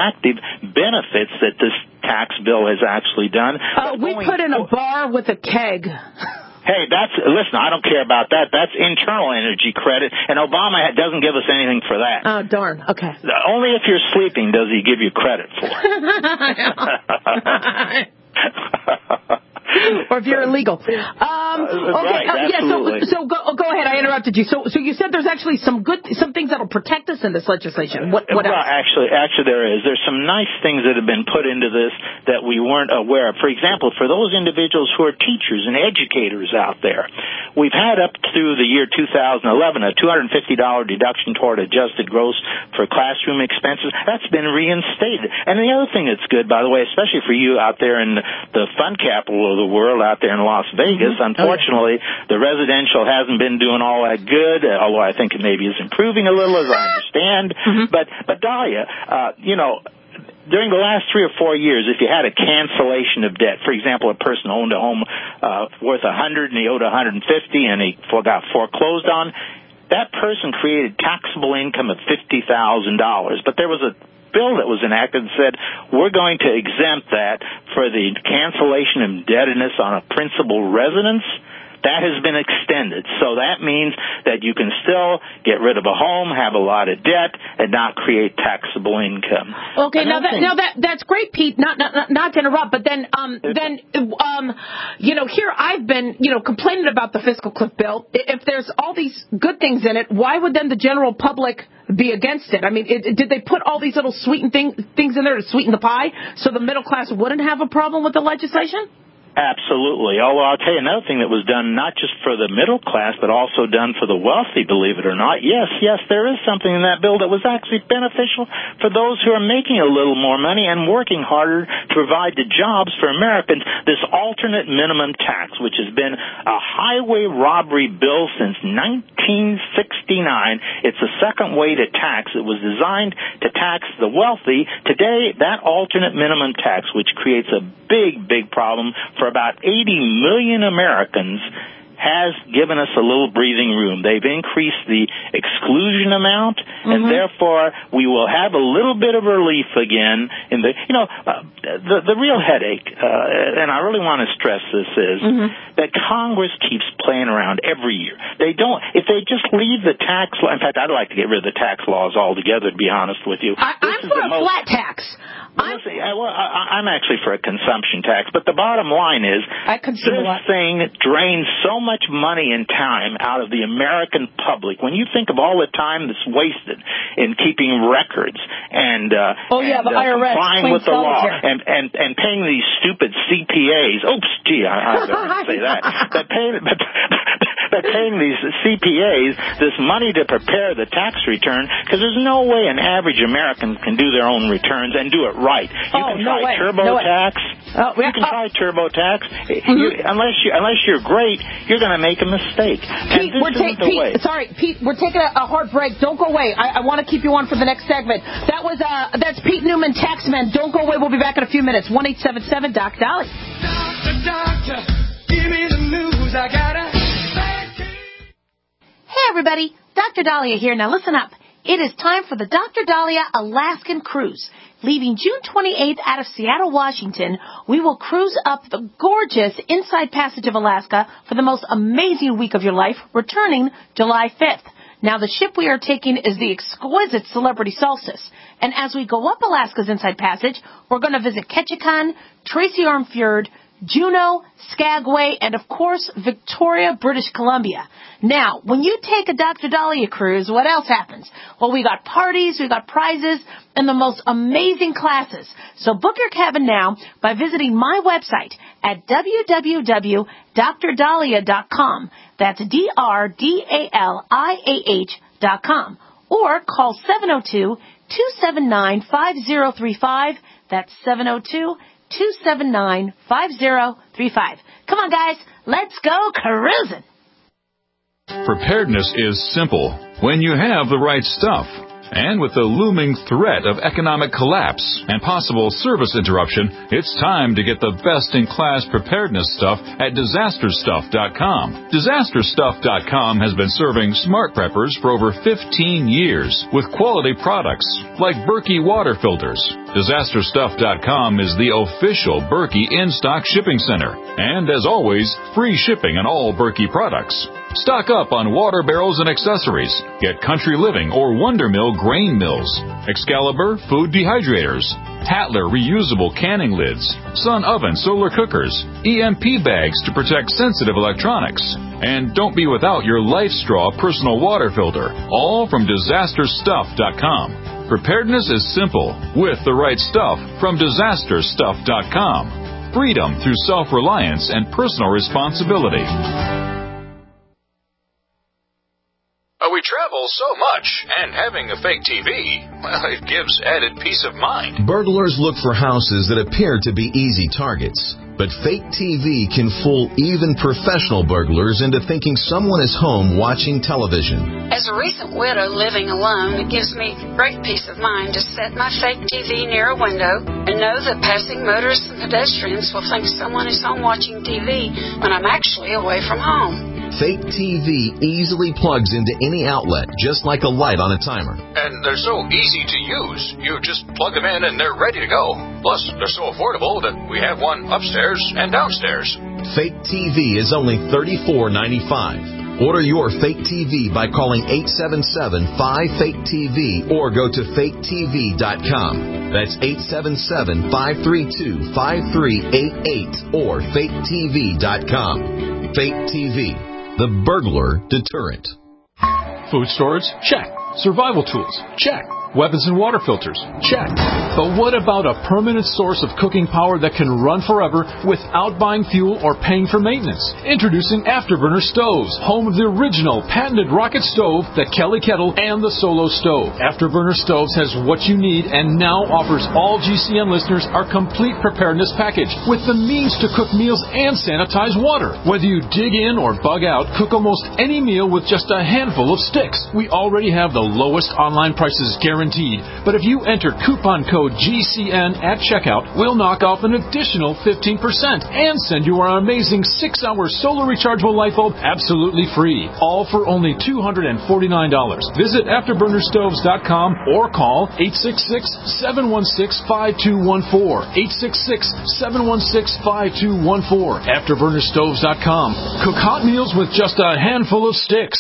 [SPEAKER 13] retroactive benefits that this tax bill has actually done.
[SPEAKER 3] Uh, we put in a bar with a keg.
[SPEAKER 13] Hey, that's, listen, I don't care about that. That's internal energy credit, and Obama doesn't give us anything for that.
[SPEAKER 3] Oh, darn. Okay.
[SPEAKER 13] Only if you're sleeping does he give you credit for it.
[SPEAKER 3] Or if you're illegal. Um, okay,
[SPEAKER 13] right,
[SPEAKER 3] uh, yeah, so,
[SPEAKER 13] absolutely.
[SPEAKER 3] so go, go ahead. I interrupted you. So, so you said there's actually some good, some things that'll protect us in this legislation. What, what
[SPEAKER 13] well,
[SPEAKER 3] else?
[SPEAKER 13] actually, actually there is. There's some nice things that have been put into this that we weren't aware of. For example, for those individuals who are teachers and educators out there, we've had up through the year two thousand eleven a two hundred fifty dollars deduction toward adjusted gross for classroom expenses. That's been reinstated. And the other thing that's good, by the way, especially for you out there in the fun capital of the world, out there in Las Vegas,
[SPEAKER 3] Mm-hmm.
[SPEAKER 13] unfortunately, oh, yeah. the residential hasn't been doing all that good, although I think it maybe is improving a little, as I understand. Mm-hmm. But, but Dahlia, uh, you know, during the last three or four years, if you had a cancellation of debt, for example, a person owned a home uh, worth a hundred and he owed one hundred fifty and he got foreclosed on, that person created taxable income of fifty thousand dollars. But there was a bill that was enacted and said we're going to exempt that for the cancellation of indebtedness on a principal residence. That has been extended. So that means that you can still get rid of a home, have a lot of debt, and not create taxable income.
[SPEAKER 3] Okay, now that, now that that's great, Pete. Not not not to interrupt, but then um then um you know here I've been you know complaining about the fiscal cliff bill. If there's all these good things in it, why would then the general public be against it? I mean, it, did they put all these little sweeten thing, things in there to sweeten the pie so the middle class wouldn't have a problem with the legislation?
[SPEAKER 13] Absolutely. Although I'll tell you another thing that was done not just for the middle class, but also done for the wealthy, believe it or not. Yes, yes, there is something in that bill that was actually beneficial for those who are making a little more money and working harder to provide the jobs for Americans. This alternate minimum tax, which has been a highway robbery bill since nineteen sixty-nine. It's the second way to tax. It was designed to tax the wealthy. Today, that alternate minimum tax, which creates a big, big problem for For about eighty million Americans, has given us a little breathing room. They've increased the exclusion amount, mm-hmm. and therefore we will have a little bit of relief again. In the, you know, uh, the the real headache, uh, and I really want to stress this is mm-hmm. that Congress keeps playing around every year. They don't. If they just leave the tax law. In fact, I'd like to get rid of the tax laws altogether. To be honest with you,
[SPEAKER 3] I, I'm for a most, flat tax.
[SPEAKER 13] Well, listen, I, well, I, I'm actually for a consumption tax, but the bottom line is
[SPEAKER 3] I consume
[SPEAKER 13] this
[SPEAKER 3] a lot.
[SPEAKER 13] thing drains so much money and time out of the American public. When you think of all the time that's wasted in keeping records and uh,
[SPEAKER 3] oh yeah,
[SPEAKER 13] and,
[SPEAKER 3] the
[SPEAKER 13] uh,
[SPEAKER 3] I R S
[SPEAKER 13] complying with the law and, and and paying these stupid C P As. Oops, gee, I, I better say that. But paying, but, but paying these C P As this money to prepare the tax return, because there's no way an average American can do their own returns and do it right. You
[SPEAKER 3] oh,
[SPEAKER 13] can
[SPEAKER 3] no
[SPEAKER 13] try
[SPEAKER 3] way.
[SPEAKER 13] TurboTax.
[SPEAKER 3] No oh,
[SPEAKER 13] you can
[SPEAKER 3] oh.
[SPEAKER 13] try TurboTax.
[SPEAKER 3] Mm-hmm.
[SPEAKER 13] You, unless you unless you're great, you're going to make a mistake.
[SPEAKER 3] Pete,
[SPEAKER 13] and this
[SPEAKER 3] we're
[SPEAKER 13] isn't
[SPEAKER 3] ta-
[SPEAKER 13] the
[SPEAKER 3] Pete,
[SPEAKER 13] way.
[SPEAKER 3] sorry, Pete, we're taking a, a hard break. Don't go away. I, I want to keep you on for the next segment. That was uh, that's Pete Newman, Taxman. Don't go away. We'll be back in a few minutes. one eight seven seven Doc Dolly.
[SPEAKER 2] Doctor, doctor, give me the news. I gotta.
[SPEAKER 3] Hey everybody, Doctor Dahlia here. Now listen up. It is time for the Doctor Dahlia Alaskan Cruise. Leaving June twenty-eighth out of Seattle, Washington, we will cruise up the gorgeous Inside Passage of Alaska for the most amazing week of your life, returning July fifth. Now, the ship we are taking is the exquisite Celebrity Solstice. And as we go up Alaska's Inside Passage, we're going to visit Ketchikan, Tracy Arm Fjord, Juneau, Skagway, and, of course, Victoria, British Columbia. Now, when you take a Doctor Dahlia cruise, what else happens? Well, we got parties, we got prizes, and the most amazing classes. So book your cabin now by visiting my website at w w w dot dr dahlia dot com. That's D R D A L I A H dot com. Or call seven oh two, two seven nine, five oh three five. That's seven oh two, two seven nine, five oh three five. Come on, guys. Let's go cruising.
[SPEAKER 14] Preparedness is simple when you have the right stuff. And with the looming threat of economic collapse and possible service interruption, it's time to get the best-in-class preparedness stuff at disaster stuff dot com. disaster stuff dot com has been serving smart preppers for over fifteen years with quality products like Berkey water filters. disaster stuff dot com is the official Berkey in-stock shipping center. And as always, free shipping on all Berkey products. Stock up on water barrels and accessories. Get Country Living or Wonder Mill grain mills, Excalibur food dehydrators, Hatler reusable canning lids, Sun Oven solar cookers, E M P bags to protect sensitive electronics. And don't be without your Life Straw personal water filter, all from disaster stuff dot com. Preparedness is simple with the right stuff from disaster stuff dot com. Freedom through self-reliance and personal responsibility.
[SPEAKER 15] We travel so much, and having a fake T V, well, it gives added peace of mind.
[SPEAKER 16] Burglars look for houses that appear to be easy targets. But fake T V can fool even professional burglars into thinking someone is home watching television.
[SPEAKER 17] As a recent widow living alone, it gives me great peace of mind to set my fake T V near a window and know that passing motorists and pedestrians will think someone is home watching T V when I'm actually away from home.
[SPEAKER 16] Fake T V easily plugs into any outlet, just like a light on a timer.
[SPEAKER 15] And they're so easy to use. You just plug them in and they're ready to go. Plus, they're so affordable that we have one upstairs and downstairs.
[SPEAKER 16] Fake T V is only thirty-four ninety-five. Order your fake T V by calling eight seven seven, five, fake T V or go to fake T V dot com. That's eight seven seven, five three two, five three eight eight or fake T V dot com. Fake T V, the burglar deterrent.
[SPEAKER 9] Food storage? Check. Survival tools? Check. Weapons and water filters? Check. But what about a permanent source of cooking power that can run forever without buying fuel or paying for maintenance? Introducing Afterburner Stoves, home of the original patented rocket stove, the Kelly Kettle, and the Solo Stove. Afterburner Stoves has what you need and now offers all G C N listeners our complete preparedness package with the means to cook meals and sanitize water. Whether you dig in or bug out, cook almost any meal with just a handful of sticks. We already have the lowest online prices guaranteed. But if you enter coupon code G C N at checkout, we'll knock off an additional fifteen percent and send you our amazing six hour solar rechargeable light bulb absolutely free. All for only two hundred forty-nine dollars. Visit afterburner stoves dot com or call eight six six, seven one six, five two one four. eight six six, seven one six, five two one four. afterburner stoves dot com. Cook hot meals with just a handful of sticks.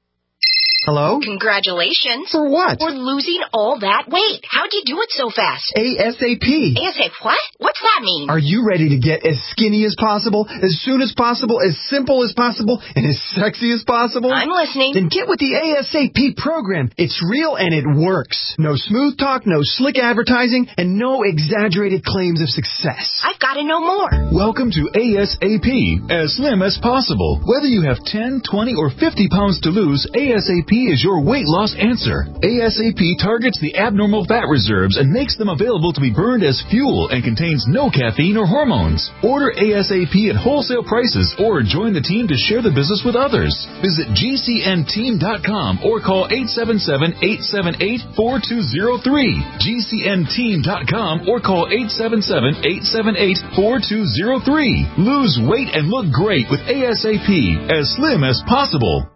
[SPEAKER 18] Hello?
[SPEAKER 19] Congratulations.
[SPEAKER 18] For what?
[SPEAKER 19] For losing all that weight. How'd you do it so fast?
[SPEAKER 18] ASAP.
[SPEAKER 19] ASAP what? What's that mean?
[SPEAKER 18] Are you ready to get as skinny as possible, as soon as possible, as simple as possible, and as sexy as possible?
[SPEAKER 19] I'm listening.
[SPEAKER 18] Then get with the ASAP program. It's real and it works. No smooth talk, no slick advertising, and no exaggerated claims of success.
[SPEAKER 19] I've got to know more.
[SPEAKER 14] Welcome to ASAP, as slim as possible. Whether you have ten, twenty, or fifty pounds to lose, ASAP is your weight loss answer. ASAP targets the abnormal fat reserves and makes them available to be burned as fuel and contains no caffeine or hormones. Order ASAP at wholesale prices or join the team to share the business with others. Visit G C N team dot com or call eight seven seven, eight seven eight, four two zero three. G C N team dot com or call eight seven seven, eight seven eight, four two zero three. Lose weight and look great with ASAP, as slim as possible.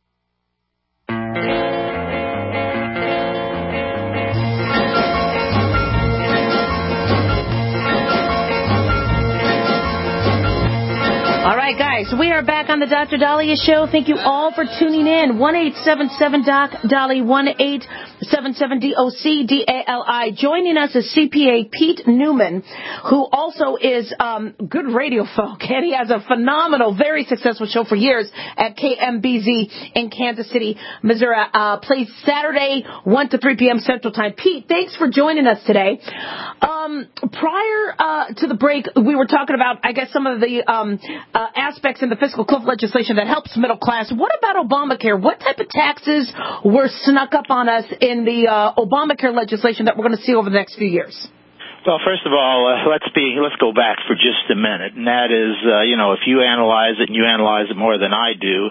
[SPEAKER 3] Guys, we are back on the Doctor Dahlia Show. Thank you all for tuning in. one eight seven seven doc Dali, one eight seven seven D O C D A L I. Joining us is C P A Pete Newman, who also is um, good radio folk, and he has a phenomenal, very successful show for years at K M B Z in Kansas City, Missouri. Uh, plays Saturday, one to three p.m. Central Time. Pete, thanks for joining us today. Um, prior uh, to the break, we were talking about, I guess, some of the um, uh, aspects in the fiscal cliff legislation that helps middle class. What about Obamacare? What type of taxes were snuck up on us in the uh, Obamacare legislation that we're going to see over the next few years?
[SPEAKER 13] Well, first of all, uh, let's be let's go back for just a minute, and that is, uh, you know, if you analyze it and you analyze it more than I do,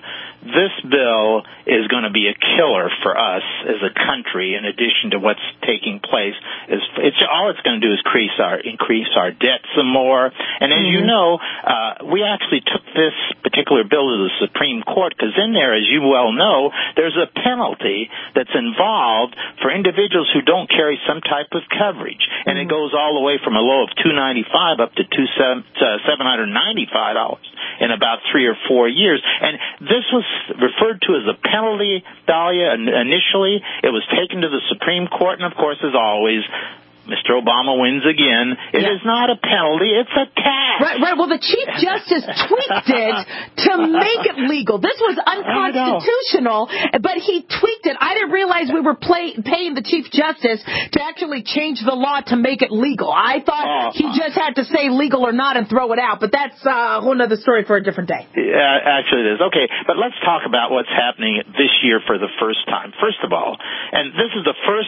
[SPEAKER 13] this bill is going to be a killer for us as a country. In addition to what's taking place, is it's all it's going to do is increase our increase our debt some more. And as mm-hmm. you know, uh, we actually took this particular bill to the Supreme Court because in there, as you well know, there's a penalty that's involved for individuals who don't carry some type of coverage, and mm-hmm. it goes all the way from a low of two ninety-five up to two seven hundred ninety-five dollars in about three or four years. And this was referred to as a penalty, Dahlia, initially. It was taken to the Supreme Court, and of course, as always, Mister Obama wins again. It yeah. is not a penalty, it's a tax.
[SPEAKER 3] Right, right. Well, the Chief Justice tweaked it to make it legal. This was unconstitutional, but he tweaked it. I didn't realize we were play, paying the Chief Justice to actually change the law to make it legal. I thought uh, he just had to say legal or not and throw it out, but that's uh, a whole other story for a different day.
[SPEAKER 13] Yeah, actually it is. Okay, but let's talk about what's happening this year for the first time. First of all, and this is the first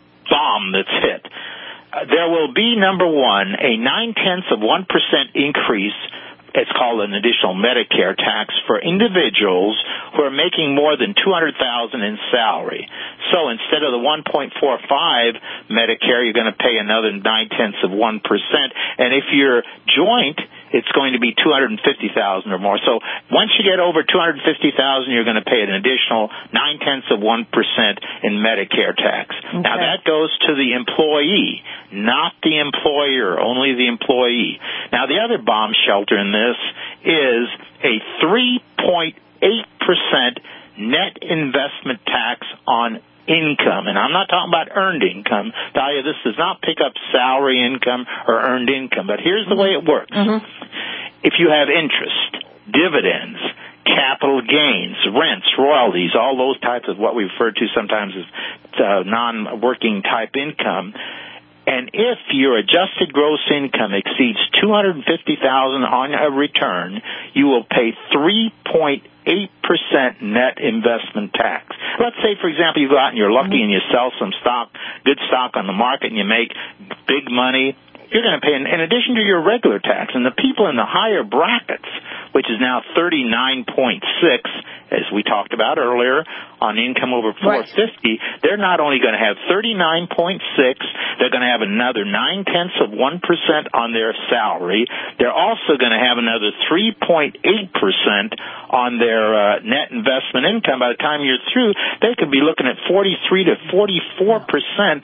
[SPEAKER 13] bomb that's hit. Uh, there will be, number one, a nine-tenths of one percent increase. It's called an additional Medicare tax for individuals who are making more than two hundred thousand dollars in salary. So instead of the one point four five Medicare, you're going to pay another nine-tenths of one percent. And if you're joint, it's going to be two hundred fifty thousand dollars or more. So once you get over two hundred fifty thousand dollars, you're going to pay an additional nine-tenths of one percent in Medicare tax. Okay. Now, that goes to the employee, not the employer, only the employee. Now, the other bomb shelter in this is a three point eight percent net investment tax on income. And I'm not talking about earned income. Dahlia, this does not pick up salary income or earned income. But here's the way it works. Mm-hmm. If you have interest, dividends, capital gains, rents, royalties, all those types of what we refer to sometimes as uh, non-working type income, and if your adjusted gross income exceeds two hundred fifty thousand dollars on a return, you will pay three point eight percent net investment tax. Let's say, for example, you go out and you're lucky and you sell some stock, good stock on the market, and you make big money. You're going to pay, in, in addition to your regular tax, and the people in the higher brackets, which is now thirty-nine point six, as we talked about earlier, on income over four hundred fifty, right. They're not only going to have thirty-nine point six, they're going to have another nine-tenths of one percent on their salary. They're also going to have another three point eight percent on their uh, net investment income. By the time you're through, they could be looking at forty-three to forty-four percent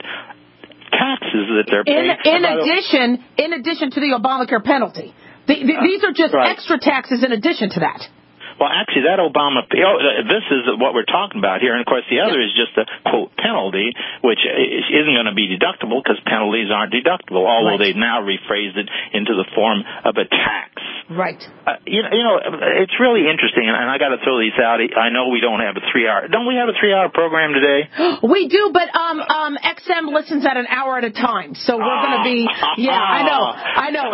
[SPEAKER 13] taxes that they're paying.
[SPEAKER 3] In, in addition, in addition to the Obamacare penalty, the, the, uh, these are just right. extra taxes in addition to that.
[SPEAKER 13] Well, actually, that Obama, this is what we're talking about here. And, of course, the other is just a, quote, penalty, which isn't going to be deductible because penalties aren't deductible, although right. they've now rephrased it into the form of a tax.
[SPEAKER 3] Right.
[SPEAKER 13] Uh, you know, you know, it's really interesting, and I got to throw these out. I know we don't have a three-hour. Don't we have a three-hour program today?
[SPEAKER 3] We do, but um, um, X M listens at an hour at a time, so we're going to be. Yeah, I know, I know.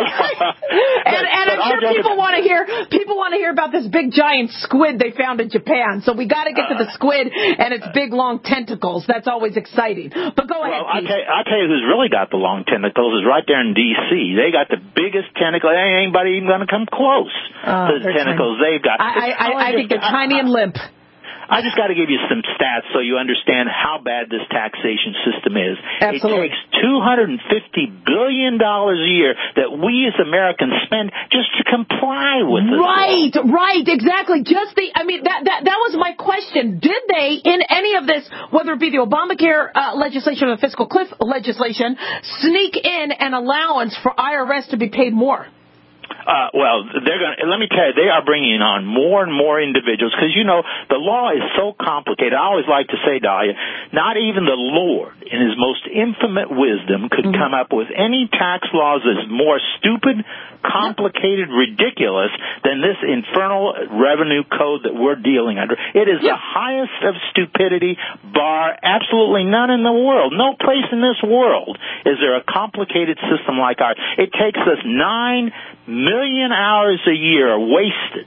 [SPEAKER 3] and and I'm sure people want to hear people want to hear about this big giant squid they found in Japan. So we got to get to the squid and its big long tentacles. That's always exciting. But go ahead.
[SPEAKER 13] Well, I'll tell, I'll tell you who's really got the long tentacles is right there in D C They got the biggest tentacle. Ain't anybody even going to come close
[SPEAKER 3] oh,
[SPEAKER 13] to the tentacles tiny. they've got.
[SPEAKER 3] I, I, I think they're tiny and limp.
[SPEAKER 13] I just got to give you some stats so you understand how bad this taxation system is.
[SPEAKER 3] Absolutely.
[SPEAKER 13] It takes two hundred fifty billion dollars a year that we as Americans spend just to comply with this.
[SPEAKER 3] Right, right, exactly. Just the, I mean, that, that, that was my question. Did they, in any of this, whether it be the Obamacare uh, legislation or the fiscal cliff legislation, sneak in an allowance for I R S to be paid more?
[SPEAKER 13] Uh, well, they're going. Let me tell you, they are bringing on more and more individuals because you know the law is so complicated. I always like to say, Dahlia, not even the Lord, in His most infinite wisdom, could mm-hmm. come up with any tax laws that's more stupid, complicated, ridiculous than this infernal revenue code that we're dealing under. It is yeah. the highest of stupidity, bar absolutely none in the world. No place in this world is there a complicated system like ours. It takes us nine million hours a year wasted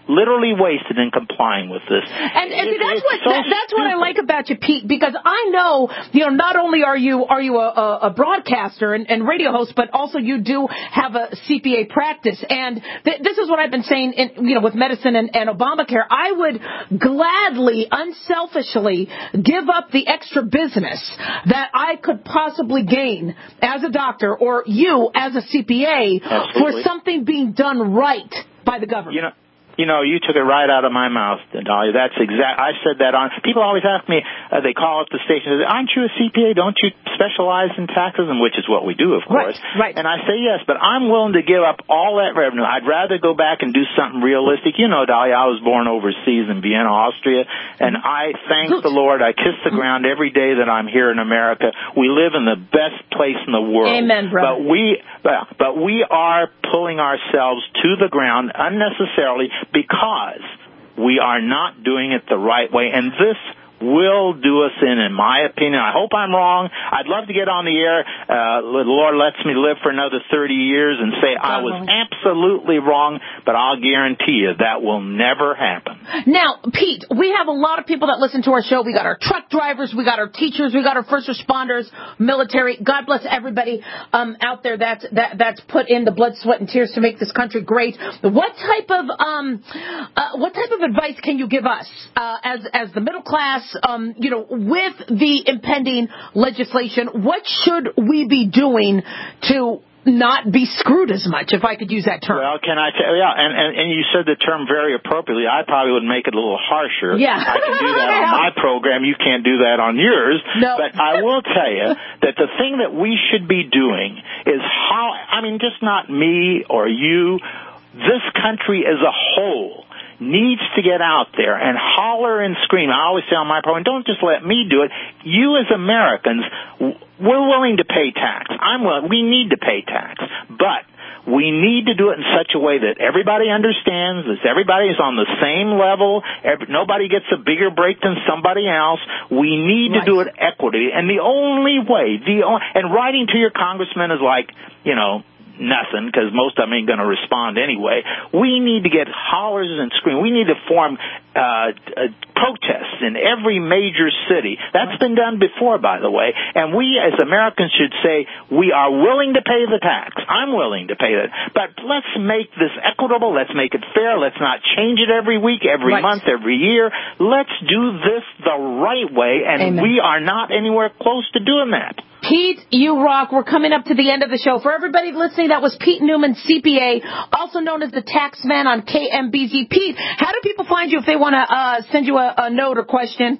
[SPEAKER 13] literally wasted in complying with this.
[SPEAKER 3] And, and
[SPEAKER 13] It-
[SPEAKER 3] that's
[SPEAKER 13] it's
[SPEAKER 3] what
[SPEAKER 13] so
[SPEAKER 3] that, that's what I like about you, Pete, because I know, you know, not only are you are you a, a broadcaster and, and radio host, but also you do have a C P A practice. And th- this is what I've been saying, in, you know, with medicine and, and Obamacare. I would gladly, unselfishly give up the extra business that I could possibly gain as a doctor or you as a C P A
[SPEAKER 13] Absolutely.
[SPEAKER 3] for something being done right by the government.
[SPEAKER 13] You know, You know, you took it right out of my mouth, Dahlia. That's exact. I said that on. People always ask me. Uh, they call up the station and say, "Aren't you a C P A? Don't you specialize in taxes?" And which is what we do, of course.
[SPEAKER 3] Right. Right.
[SPEAKER 13] And I say yes, but I'm willing to give up all that revenue. I'd rather go back and do something realistic. You know, Dahlia, I was born overseas in Vienna, Austria, and I thank the Lord. I kiss the ground every day that I'm here in America. We live in the best place in the world.
[SPEAKER 3] Amen, brother.
[SPEAKER 13] But we, but, but we are pulling ourselves to the ground unnecessarily, because we are not doing it the right way, and this will do us in, in my opinion. I hope I'm wrong. I'd love to get on the air. Uh, the Lord lets me live for another thirty years and say I was absolutely wrong, but I'll guarantee you that will never happen.
[SPEAKER 3] Now, Pete, we have a lot of people that listen to our show. We got our truck drivers, we got our teachers, we got our first responders, military. God bless everybody um, out there that's that, that's put in the blood, sweat, and tears to make this country great. What type of um, uh, what type of advice can you give us uh, as as the middle class? Um, you know, with the impending legislation, what should we be doing to not be screwed as much, if I could use that term?
[SPEAKER 13] Well, can I tell you, yeah, and, and, and you said the term very appropriately. I probably would make it a little harsher.
[SPEAKER 3] Yeah.
[SPEAKER 13] I can do that on my program. You can't do that on yours.
[SPEAKER 3] No.
[SPEAKER 13] But I will tell you that the thing that we should be doing is how, I mean, just not me or you, this country as a whole needs to get out there and holler and scream. I always say on my program, don't just let me do it. You as Americans, we're willing to pay tax. I'm willing. We need to pay tax. But we need to do it in such a way that everybody understands, that everybody is on the same level, every, nobody gets a bigger break than somebody else. We need
[SPEAKER 3] Right.
[SPEAKER 13] to do it equity. And the only way, the only, and writing to your congressman is like, you know, nothing, because most of them ain't going to respond anyway. We need to get hollers and screams. We need to form uh, uh, protests in every major city. That's been done before, by the way. And we as Americans should say, we are willing to pay the tax. I'm willing to pay that. But let's make this equitable. Let's make it fair. Let's not change it every week, every
[SPEAKER 3] Right.
[SPEAKER 13] month, every year. Let's do this the right way, and
[SPEAKER 3] Amen.
[SPEAKER 13] we are not anywhere close to doing that.
[SPEAKER 3] Pete, you rock. We're coming up to the end of the show. For everybody listening, that was Pete Newman, C P A, also known as the Tax Man on K M B Z. Pete, how do people find you if they want to uh, send you a, a note or question?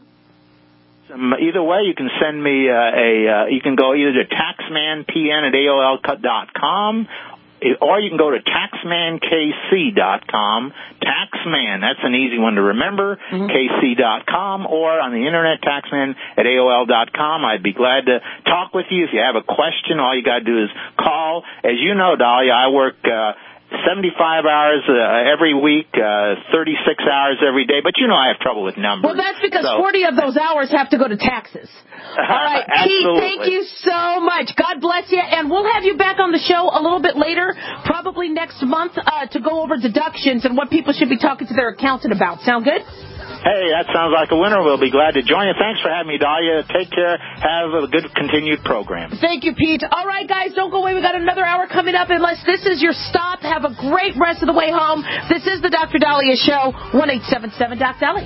[SPEAKER 13] Um, either way, you can send me uh, a. Uh, you can go either to taxmanpn at A O L dot com, or you can go to taxman k c dot com. Taxman, that's an easy one to remember, mm-hmm. K C dot com, or on the internet, taxman at A O L dot com. I'd be glad to talk with you. If you have a question, all you got to do is call. As you know, Dahlia, I work uh, seventy-five hours uh, every week, uh, thirty-six hours every day, but you know I have trouble with numbers.
[SPEAKER 3] Well, that's because
[SPEAKER 13] so.
[SPEAKER 3] forty of those hours have to go to taxes. All right, Pete, thank you so much. God bless you, and we'll have you back on the show a little bit later, probably next month, uh, to go over deductions and what people should be talking to their accountant about. Sound good?
[SPEAKER 13] Hey, that sounds like a winner. We'll be glad to join you. Thanks for having me, Dahlia. Take care. Have a good continued program.
[SPEAKER 3] Thank you, Pete. All right, guys, don't go away. We got another hour coming up. Unless this is your stop, have a great rest of the way home. This is the Doctor Dahlia Show, one eight seven seven Doc Dahlia.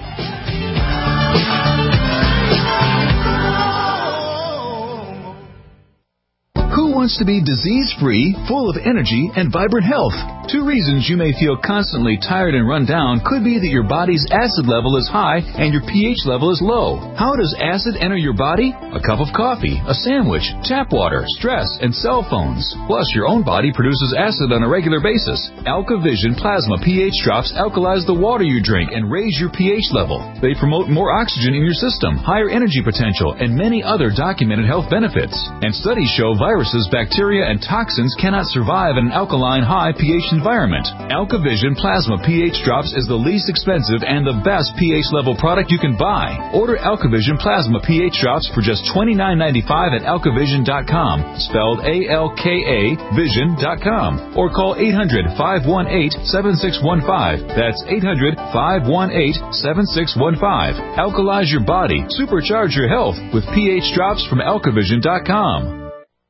[SPEAKER 20] Who wants to be disease-free, full of energy, and vibrant health? Two reasons you may feel constantly tired and run down could be that your body's acid level is high and your pH level is low. How does acid enter your body? A cup of coffee, a sandwich, tap water, stress, and cell phones. Plus, your own body produces acid on a regular basis. AlkaVision Plasma pH drops alkalize the water you drink and raise your pH level. They promote more oxygen in your system, higher energy potential, and many other documented health benefits. And studies show viruses
[SPEAKER 14] bacteria and toxins cannot survive in an alkaline high pH environment. AlkaVision Plasma pH Drops is the least expensive and the best pH level product you can buy. Order AlkaVision Plasma pH Drops for just twenty-nine ninety-five at alkavision dot com, spelled A L K A vision dot com, or call eight hundred, five one eight, seven six one five. That's eight hundred, five one eight, seven six one five. Alkalize your body, supercharge your health with pH Drops from alkavision dot com.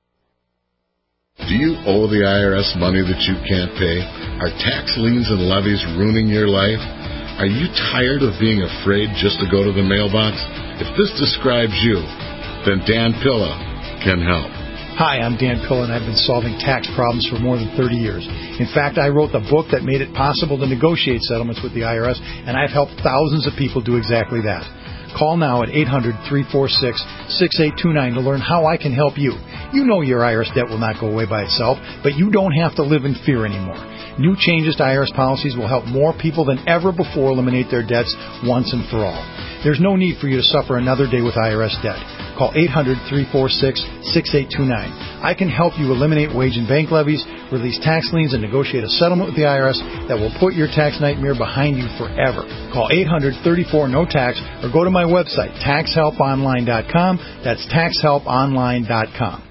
[SPEAKER 21] Do you owe the I R S money that you can't pay? Are tax liens and levies ruining your life? Are you tired of being afraid just to go to the mailbox? If this describes you, then Dan Pilla can help.
[SPEAKER 22] Hi, I'm Dan Pilla, and I've been solving tax problems for more than thirty years. In fact, I wrote the book that made it possible to negotiate settlements with the I R S, and I've helped thousands of people do exactly that. Call now at eight hundred, three four six, six eight two nine to learn how I can help you. You know your I R S debt will not go away by itself, but you don't have to live in fear anymore. New changes to I R S policies will help more people than ever before eliminate their debts once and for all. There's no need for you to suffer another day with I R S debt. Call eight hundred, three four six, six eight two nine. I can help you eliminate wage and bank levies, release tax liens, and negotiate a settlement with the I R S that will put your tax nightmare behind you forever. Call eight hundred, thirty-four, no tax or go to my website, tax help online dot com. That's tax help online dot com.